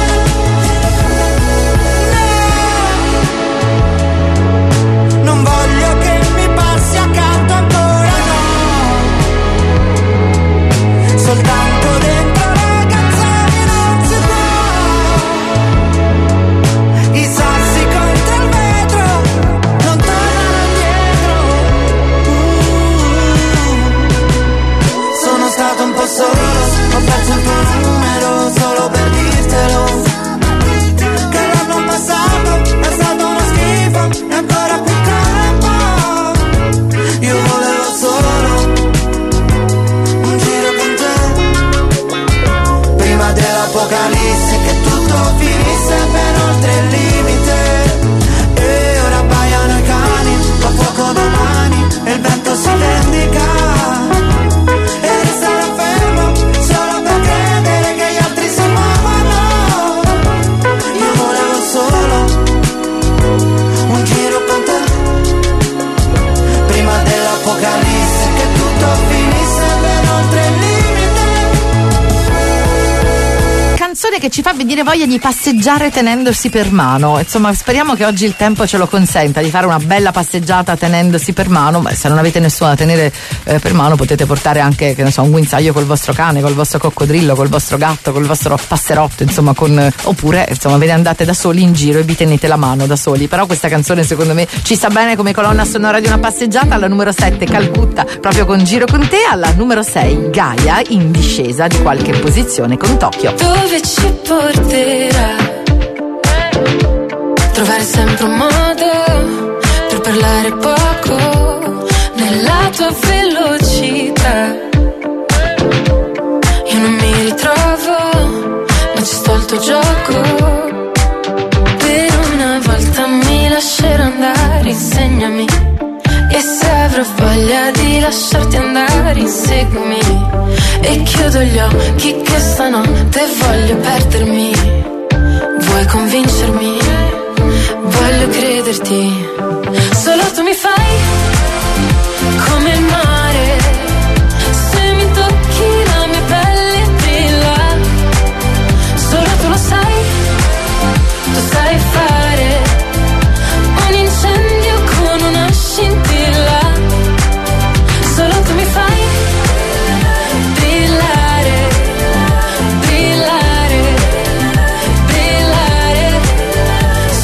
No, non voglio che mi passi accanto ancora, no, soltanto dentro le canzoni non si può. I sassi contro il vetro non tornano indietro. uh. Sono stato un po' solo, ho perso il tuo numero solo per dirtelo, che l'anno passato è stato uno schifo e ancora qui campo. Io volevo solo un giro con te, prima dell'apocalisse, che tutto finisse ben oltre il limite. E ora baiano i cani, fa fuoco domani e il vento si vendica. E resterò fermo solo per credere che gli altri si muovono. Io volevo solo un giro con te, prima dell'apocalisse, che tutto finisse ben oltre il limite. Canzone che ci fa venire voglia di passeggiare tenendosi per mano. Insomma, speriamo che oggi il tempo ce lo consenta di fare una bella passeggiata tenendosi per mano. Beh, se non avete nessuno da tenere eh, per mano, potete portare anche, che ne so, un guinzaglio col vostro cane, col vostro coccodrillo, col vostro gatto, col vostro passerotto, insomma, con oppure insomma ve ne andate da soli in giro e vi tenete la mano da soli. Però questa canzone secondo me ci sta bene come colonna sonora di una passeggiata. Alla numero sette Calcutta, proprio con Giro con te. Alla numero sei Gaia, in discesa di qualche posizione con Tokyo. Dove ci porterà? Trovare sempre un modo per parlare poco nella tua velocità. Io non mi ritrovo, ma ci sto il tuo gioco. Per una volta mi lascerò andare, insegnami. E se avrò voglia di lasciarti andare, inseguimi. E chiudo gli occhi che stanotte voglio perdermi. Vuoi convincermi? Voglio crederti. Solo tu mi fai come il mare. Se mi tocchi la mia pelle brilla. Solo tu lo sai. Tu sai fare un incendio con una scintilla. Solo tu mi fai brillare, brillare, brillare.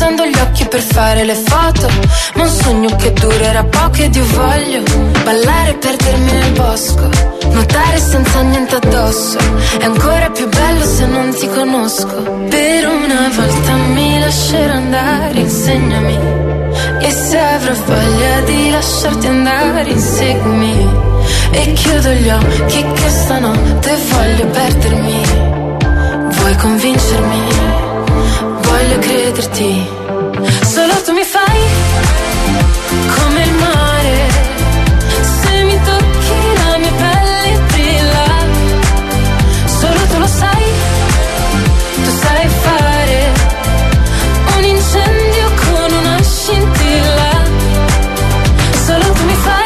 chiudendo gli occhi per fare le foto, ma un sogno che durerà poco ed io voglio ballare e perdermi nel bosco, nuotare senza niente addosso, è ancora più bello se non ti conosco. Per una volta mi lascerò andare, insegnami, e se avrò voglia di lasciarti andare, inseguimi. E chiudo gli occhi che stanotte voglio perdermi. Vuoi convincermi? Voglio crederti. Solo tu mi fai come il mare. Se mi tocchi la mia pelle brilla. Solo tu lo sai. Tu sai fare un incendio con una scintilla. Solo tu mi fai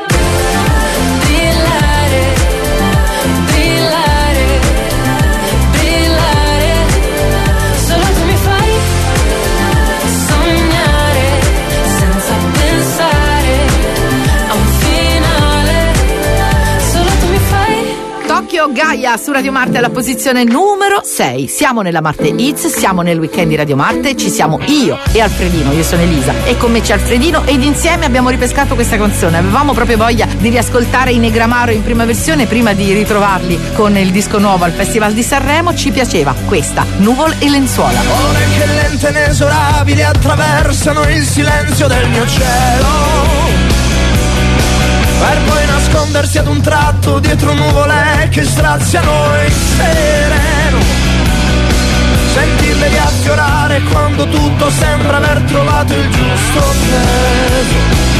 Gaia su Radio Marte alla posizione numero sei. Siamo nella Marte Hits, siamo nel weekend di Radio Marte, ci siamo io e Alfredino, io sono Elisa e con me c'è Alfredino ed insieme abbiamo ripescato questa canzone. Avevamo proprio voglia di riascoltare i Negramaro in prima versione prima di ritrovarli con il disco nuovo al Festival di Sanremo. Ci piaceva questa, Nuvole e lenzuola. Ore che lente e inesorabili attraversano il silenzio del mio cielo, per poi nascondersi ad un tratto dietro nuvole che straziano il sereno. Sentirle riaffiorare quando tutto sembra aver trovato il giusto peso.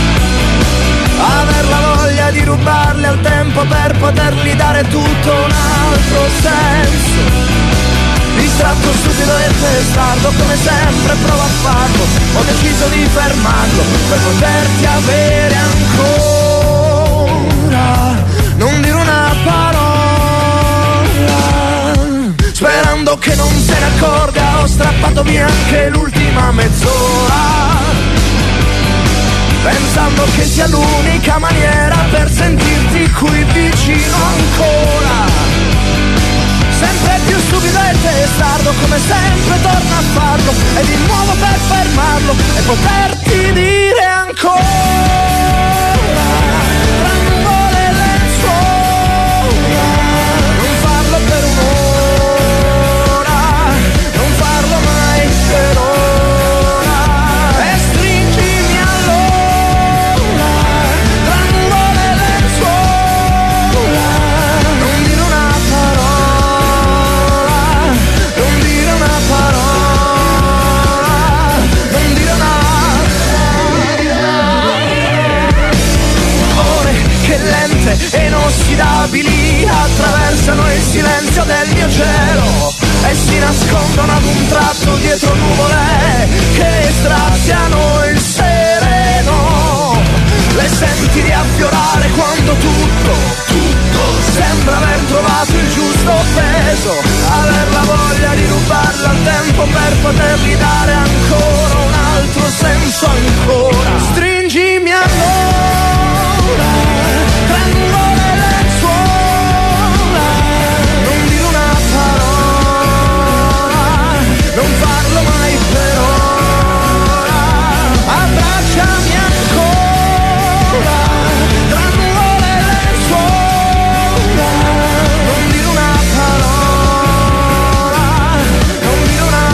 Aver la voglia di rubarle al tempo per potergli dare tutto un altro senso. Distratto, stupido e testardo, come sempre provo a farlo. Ho deciso di fermarlo per poterti avere ancora. Non dire una parola, sperando che non se ne accorga. Ho strappato via anche l'ultima mezz'ora, pensando che sia l'unica maniera per sentirti qui vicino ancora. Sempre più stupido e testardo, come sempre torno a farlo, e di nuovo per fermarlo e poterti dire ancora. E inossidabili attraversano il silenzio del mio cielo e si nascondono ad un tratto dietro nuvole che straziano il sereno. Le senti riaffiorare quando tutto, tutto sembra aver trovato il giusto peso. Aver la voglia di rubarle al tempo per potergli dare ancora un altro senso ancora. Stringimi allora, prendo le lenzuola, non dire una parola, non farlo mai per ora, abbracciami ancora, prendo le lenzuola, non dire una parola, non dire una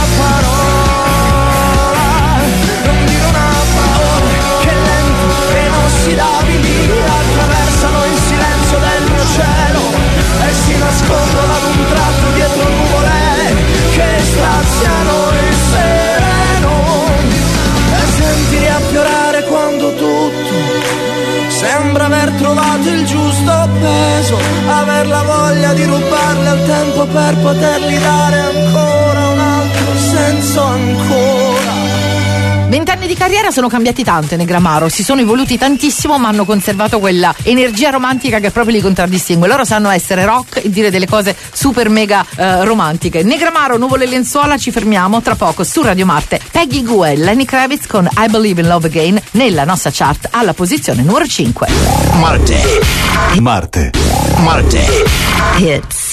parola, non dire una parola, che lento e inossidabili attraversano il silenzio del mio cielo e si nascondono ad un tratto dietro nuvole che straziano il sereno. E senti riaffiorare quando tutto sembra aver trovato il giusto peso. Aver la voglia di rubarle al tempo per potergli dare ancora un altro senso ancora. Vent'anni di carriera sono cambiati tanto nei Negramaro, si sono evoluti tantissimo ma hanno conservato quella energia romantica che proprio li contraddistingue. Loro sanno essere rock e dire delle cose super mega eh, romantiche. Negramaro, Nuvole e lenzuola, ci fermiamo tra poco su Radio Marte. Peggy Gou e Lenny Kravitz con I Believe in Love Again nella nostra chart alla posizione numero cinque. Marte. Marte. Marte. Hits.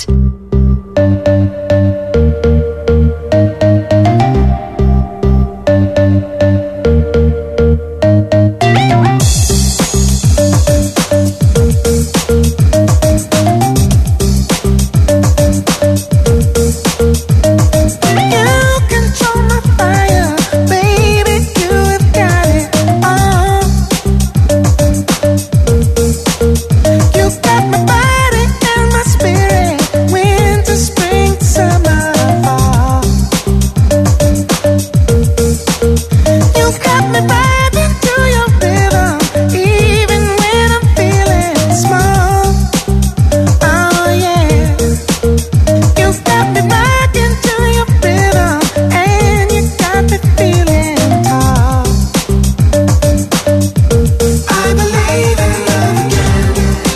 step me right into your rhythm, even when I'm feeling small. Oh yeah, you step me right into your rhythm, and you got me feeling tall. I believe in love again.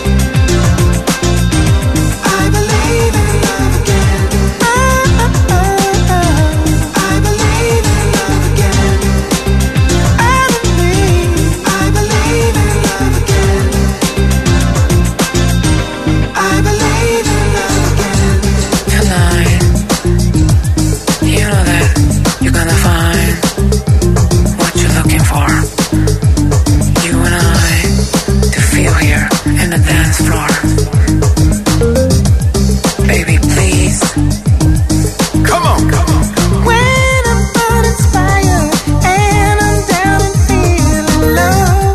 I believe in love again. Oh, oh, oh, oh. I believe in love again. I believe, I believe in love again. I believe in love again. Tonight, you know that you're gonna find what you're looking for. You and I to feel here in the dance floor. Baby, please. Come on, come on, come on. When I'm uninspired and I'm down and feeling low,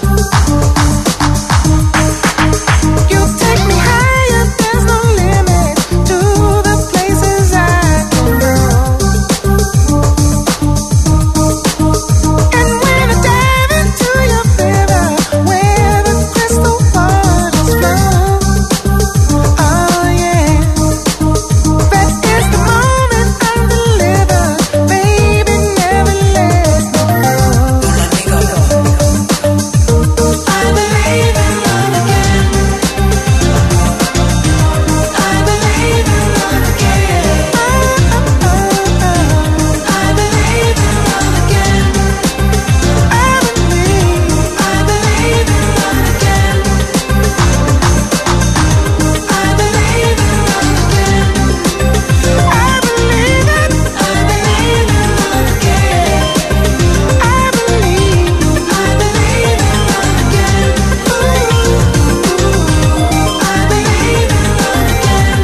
you take me higher, there's no limit to the places I can go. And when I dive into your river, where the crystal waters flow, oh yeah, that is the moment I deliver, baby, never let me go. I believe in love again. I believe in love again. Oh, oh, oh, oh. I believe in love again. I believe, I believe in love again. I believe in love again. I believe it, I believe in love again. I believe, I believe in love again. Ooh, I believe in love again.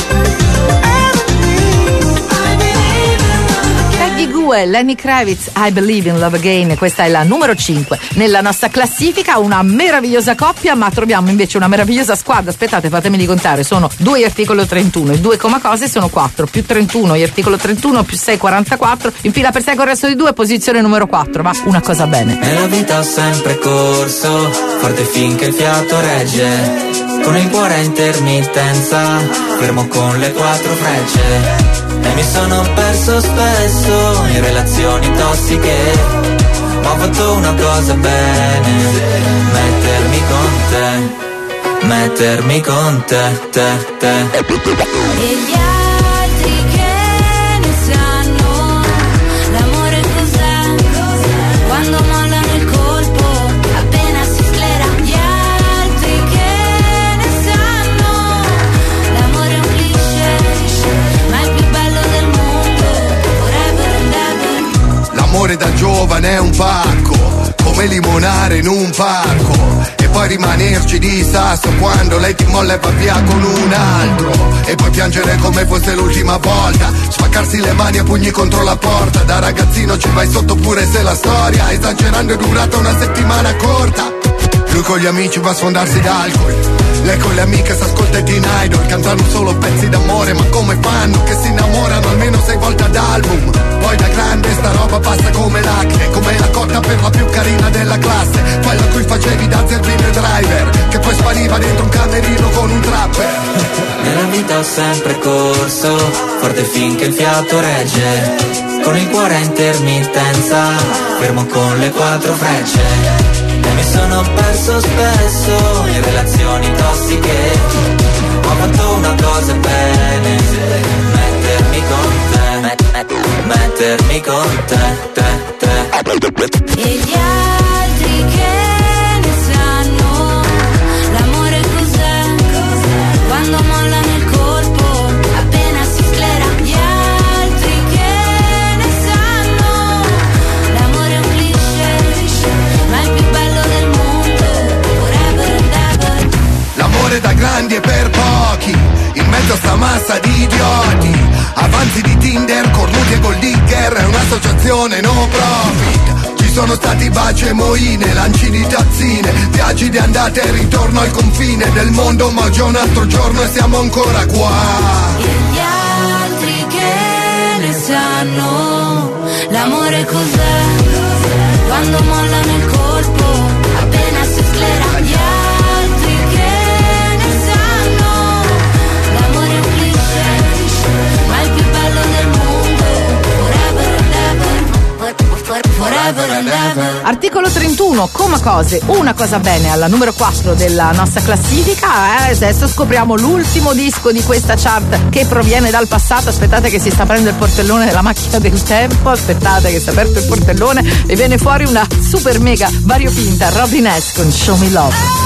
I believe, I believe in love again. Peggy Gou e Lenny Kravitz, I Believe in Love Again. Questa è la numero cinque nella nostra classifica, una meravigliosa coppia, ma troviamo invece una meravigliosa squadra. Aspettate, fatemi contare, sono due gli articolo trentuno, i due coma cose sono quattro, più trentuno gli articolo trentuno, più sei quarantaquattro, in fila per sei con il resto di due, posizione numero quattro, ma una cosa bene. Nella vita ho sempre corso, forte finché il fiato regge, con il cuore a intermittenza, fermo con le quattro frecce. E mi sono perso spesso in relazioni tossiche, ma ho fatto una cosa bene, mettermi con te, mettermi con te, te, te. E gli altri che ne sanno, l'amore cos'è? Quando mollano il colpo, appena si sclera. Gli altri che ne sanno, l'amore è un cliché, ma è il più bello del mondo, forever and ever. L'amore da giovane è un pacco, come limonare in un parco, e poi rimanerci di sasso quando lei ti molla e va via con un altro, e poi piangere come fosse l'ultima volta, spaccarsi le mani a pugni contro la porta. Da ragazzino ci vai sotto pure se la storia, esagerando, è durata una settimana corta. Lui con gli amici va a sfondarsi d'alcol, lei con le amiche s'ascolta i Teen Idol, cantano solo pezzi d'amore, ma come fanno che si innamorano almeno sei volte ad album? Poi da grande sta roba passa come l'acne, come la cotta per la più carina della classe, quella a cui facevi da zerbino e driver, che poi spariva dentro un camerino con un trapper. Nella vita ho sempre corso, forte finché il fiato regge, con il cuore a intermittenza, fermo con le quattro frecce. E mi sono perso spesso in relazioni tossiche, ma ho fatto una cosa bene, mettermi con te, met- met- mettermi con te, te, te. E gli altri che ne sanno, l'amore cos'è? Quando mollano il colpo, appena si sclera. Gli altri che ne sanno, l'amore è un cliché, ma è il più bello del mondo, forever and ever. L'amore da grandi e per pochi, in mezzo a sta massa di idioti, avanzi di Tinder, cornuti e gold digger, è un'associazione no profit. Ci sono stati baci e moine, lanci di tazzine, viaggi di andata e ritorno al confine del mondo, ma oggi è un altro giorno e siamo ancora qua. E gli altri che ne sanno, l'amore cos'è? Articolo trentuno, Coma Cose, una cosa bene, alla numero quattro della nostra classifica. Eh, adesso scopriamo l'ultimo disco di questa chart che proviene dal passato. Aspettate che si sta aprendo il portellone della macchina del tempo. Aspettate che si è aperto il portellone e viene fuori una super mega variopinta Robin S con Show Me Love.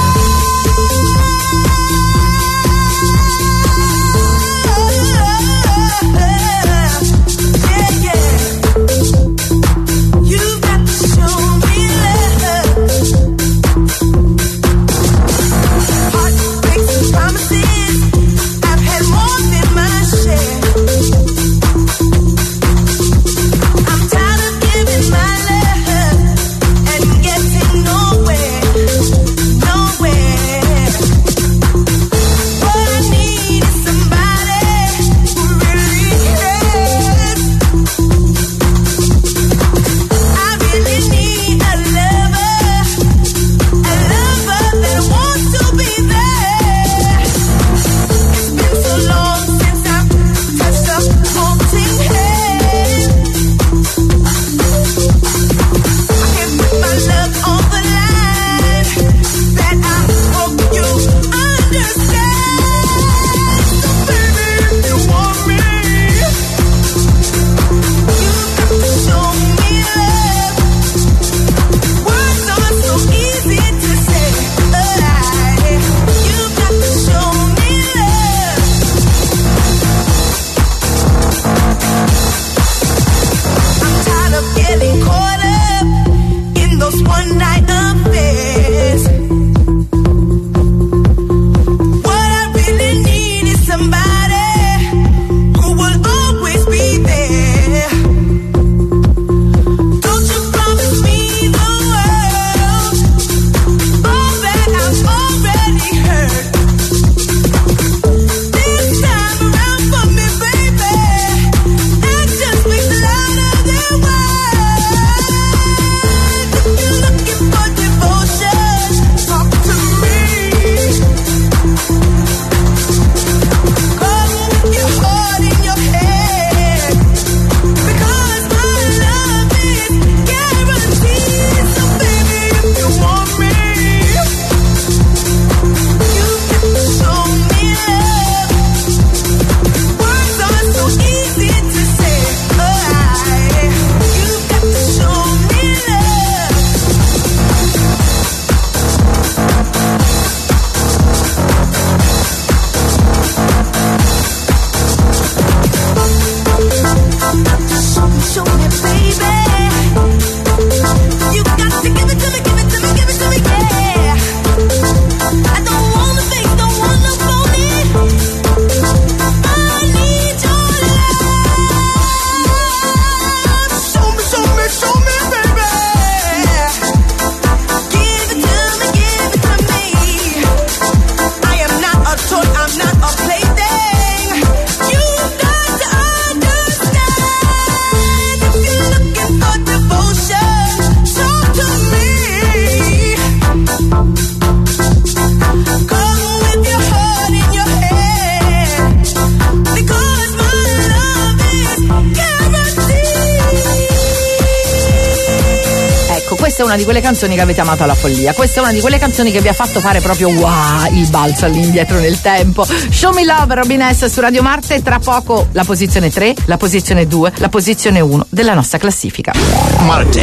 Questa è una di quelle canzoni che avete amato alla follia. Questa è una di quelle canzoni che vi ha fatto fare proprio wow, il balzo all'indietro nel tempo. Show Me Love, Robin S su Radio Marte. Tra poco la posizione tre, la posizione due, la posizione uno della nostra classifica. Marte.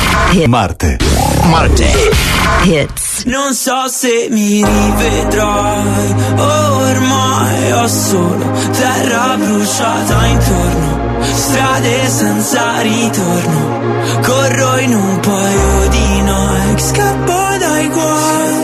Marte. Marte. Hits. Non so se mi rivedrai, ormai ho solo terra bruciata intorno, strade senza ritorno. Corro in un paio di Nike, scappo dai guai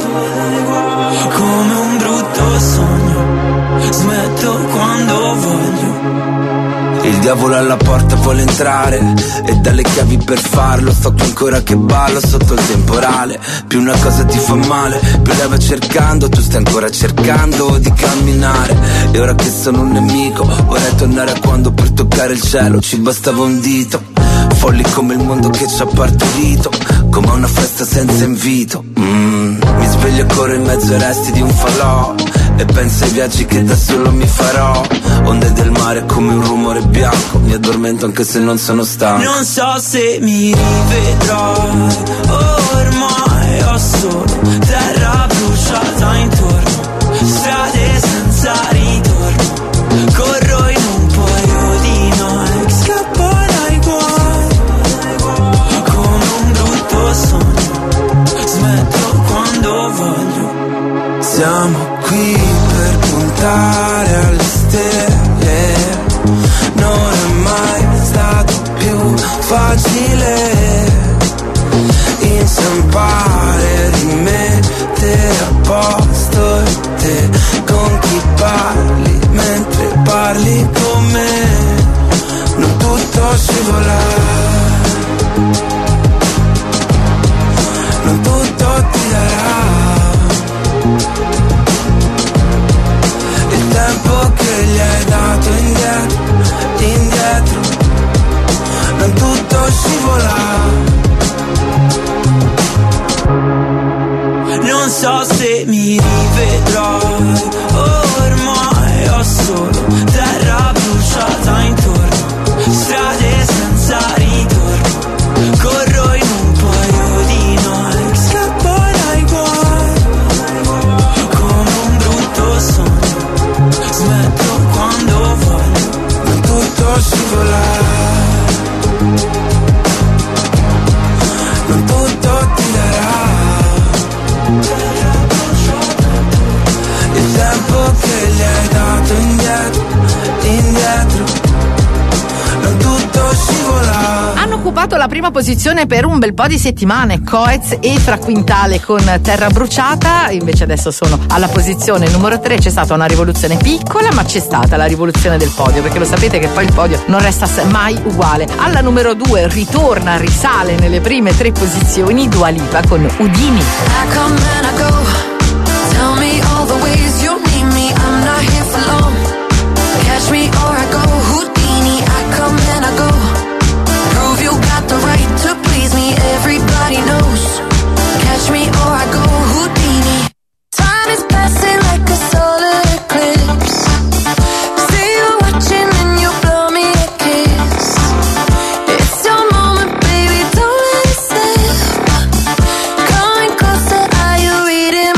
come un brutto sogno, smetto quando voglio. Il diavolo alla porta vuole entrare e dalle chiavi per farlo. Sto qui ancora che ballo sotto il temporale. Più una cosa ti fa male, più la vai cercando. Tu stai ancora cercando di camminare. E ora che sono un nemico vorrei tornare a quando per toccare il cielo ci bastava un dito. Folli come il mondo che ci ha partorito, come una festa senza invito. mm, Mi sveglio e corro in mezzo ai resti di un falò. E penso ai viaggi che da solo mi farò. Onde del mare come un rumore bianco, mi addormento anche se non sono stanco. Non so se mi rivedrai, ormai ho solo terra bruciata intorno, strade senza ritorno, corro in un paio di Nike, scappo dai guai come un brutto sogno, smetto quando voglio. Siamo qui per puntare alle stelle, non è mai stato più facile inciampare, rimettere a posto te con chi parli mentre parli con me. Non tutto scivola, non tutto ti darà il tempo che gli hai dato indietro, indietro. Non tutto scivola. Non so se mi rivedrai, ormai ho solo terra bruciata intorno, strade senza ritorno, corro in un paio di Nike, scappo dai guai come un brutto sogno, smetto quando voglio. Non tutto scivola, non tutto ti darà il tempo che gli hai dato indietro, indietro. Non tutto scivola. Hanno occupato la prima posizione per un bel po' di settimane Coez e Fra Quintale con Terra Bruciata. Invece adesso sono alla posizione numero tre. C'è stata una rivoluzione piccola, ma c'è stata la rivoluzione del podio, perché lo sapete che poi il podio non resta mai uguale. Alla numero due ritorna, risale nelle prime tre posizioni Dua Lipa con Udini. I come and I go. Tell me all the ways you need me. I'm not here for long. Catch me or I go Houdini. I come and I go. Prove you got the right to please me. Everybody knows. Catch me or I go Houdini. Time is passing like a solar eclipse. See you watching and you blow me a kiss. It's your moment, baby, don't let it slip. Coming closer, are you reading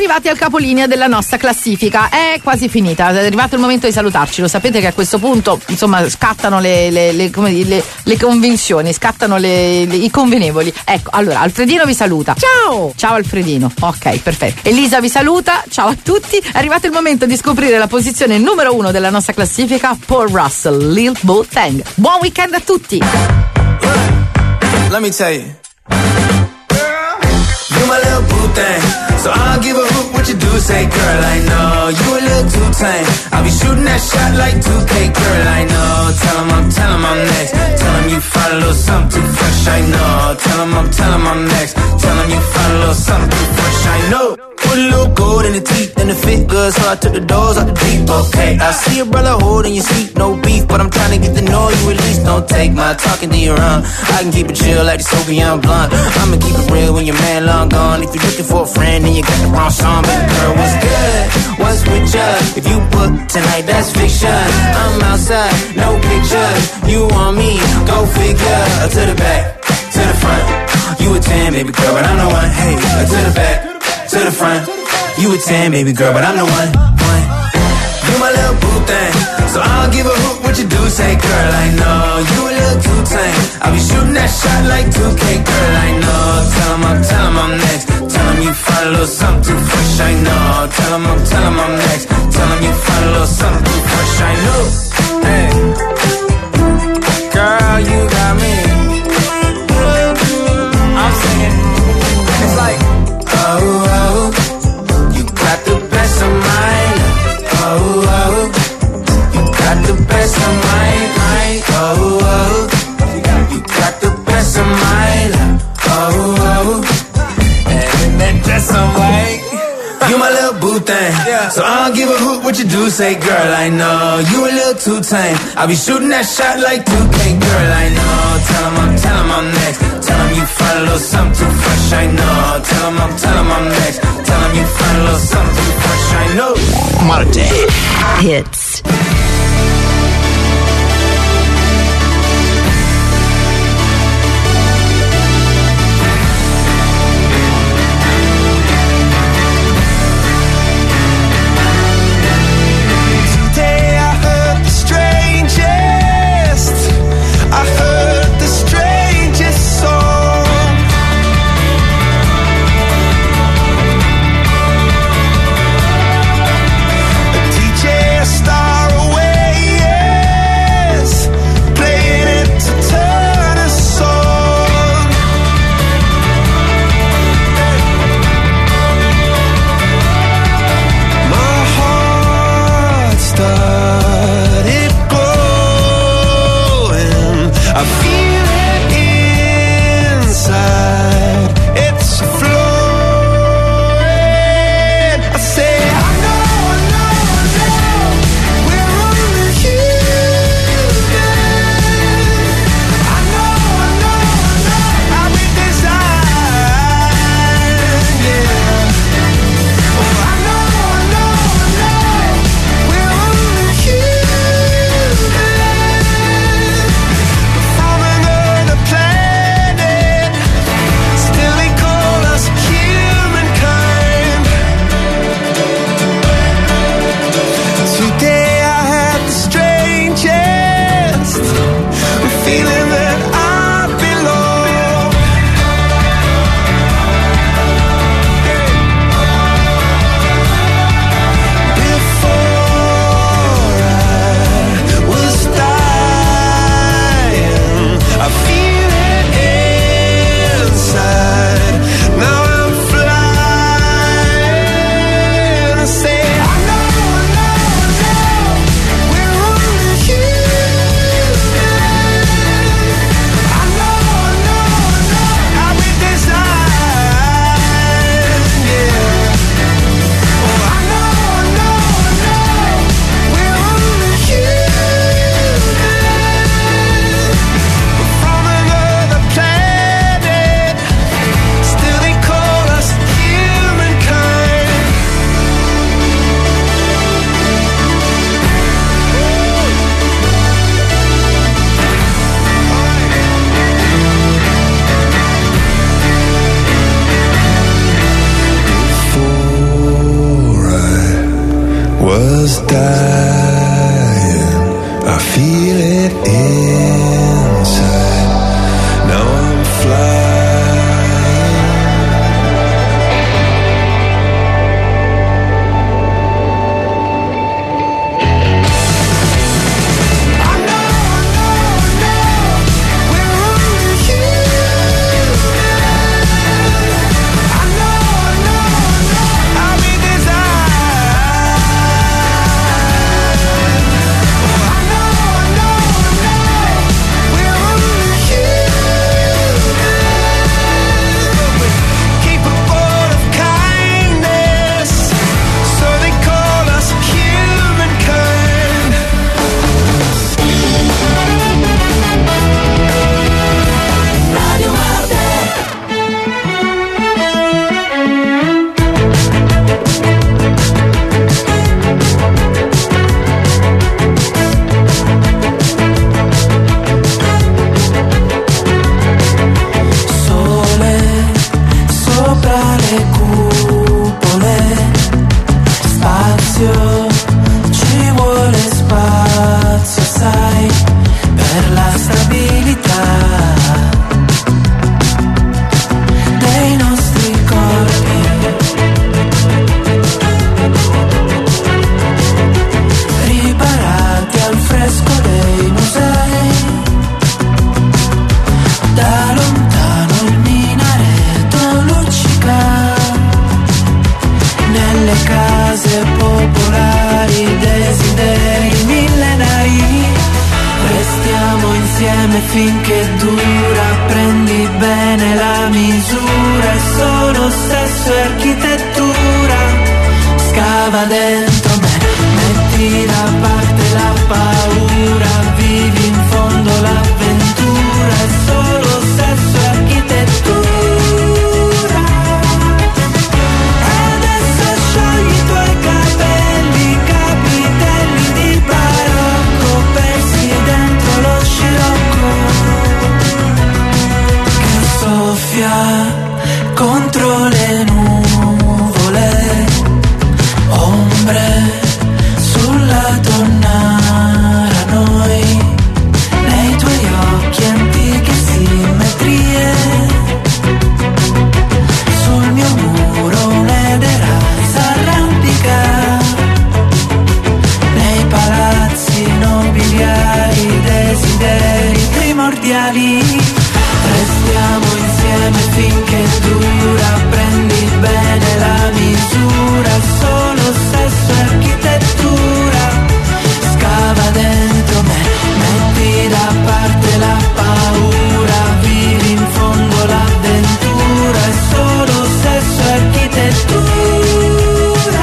arrivati al capolinea della nostra classifica, è quasi finita, è arrivato il momento di salutarci. Lo sapete che a questo punto insomma scattano le, le, le, come dire, le, le convenzioni, scattano le, le, i convenevoli. Ecco, allora Alfredino vi saluta. Ciao! Ciao Alfredino, ok, perfetto. Elisa vi saluta, ciao a tutti. È arrivato il momento di scoprire la posizione numero uno della nostra classifica, Paul Russell, Lil Bo Tang. Buon weekend a tutti! Let me tell you, you my little boo thing, so I don't give a hoot what you do. Say, girl, I know you a little too tame. I'll be shooting that shot like two K, girl, I know. Tell 'em I'm, tell 'em I'm next. Tell 'em you find a little something too fresh, I know. Tell 'em I'm, tell 'em I'm next. Tell 'em you find a little something too fresh, I know. Put a little gold in the teeth and the fit good, so I took the doors out the deep, okay. I see your brother holding your seat, no beef, but I'm trying to get to know you at least. Don't take my talking to your own. I can keep it chill like the Soviet blunt. I'ma keep it real when your man long gone. If you're looking for a friend, then you got the wrong song. Baby girl, what's good? What's with ya? If you book tonight, that's fiction. I'm outside, no pictures. You want me? Go figure. To the back, to the front. You a ten, baby girl, but I'm the one. Hey, to the back, to the front. You a ten, baby girl, but I'm the one. One. You my little boo thing, so I don't give a hoot what you do. Say, girl, I know you a little too tame. I'll be shooting that shot like two K, girl, I know. Tell 'em I'm, tell 'em I'm next. Tell 'em you find a little something too fresh, I know. Tell 'em I'm, tell 'em I'm next. Tell 'em you find a little something too fresh, I know. Hey, girl, you got me. I'm singing. It's like, oh, oh, you got the best of mine. Oh, oh, you got the best of mine, mine. Oh, oh, you got the best of mine. Oh, oh, and in that dress I'm white. You my little boo thing, so I don't give a hoot what you do. Say, girl, I know you a little too tame. I'll be shooting that shot like two K, girl, I know. Tell 'em I'm, tell 'em I'm next. Tell 'em you find a little something too fresh, I know. Tell 'em I'm, tell 'em I'm next. Tell 'em you find a little something too fresh, I know. Marte Hits. Stop. was dying, I feel it inside. Now I'm flying. Finché dura, prendi bene la misura, è solo sesso e architettura, scava dentro me, metti da parte la paura, vivi in fondo l'avventura, è solo sesso e architettura. Adesso sciogli i tuoi capelli, capitelli di barocco, persi dentro lo scirocco che soffia contro le nuvole, ombre sulla tonnara, noi nei tuoi occhi antiche simmetrie, sul mio muro un'edera s'arrampica, nei palazzi nobiliari desideri primordiali. Restiamo insieme finché dura, prendi bene la misura, solo sesso e architettura, scava dentro me, metti da parte la paura, vivi in fondo l'avventura, è solo sesso e architettura.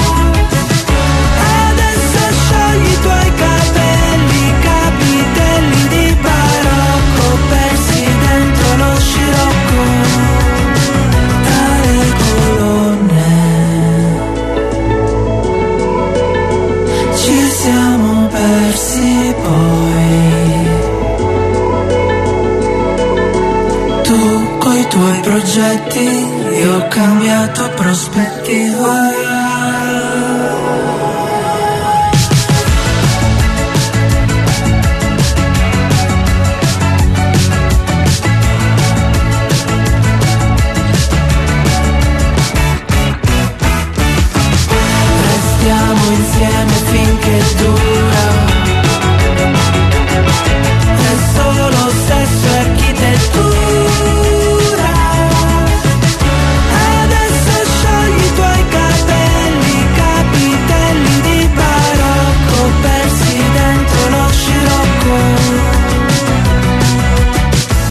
Adesso sciogli i tuoi capelli, capitelli di barocco, persi dentro lo scirocco tra le colonne. Ci siamo persi poi, tu coi tuoi progetti, io ho cambiato prospettiva.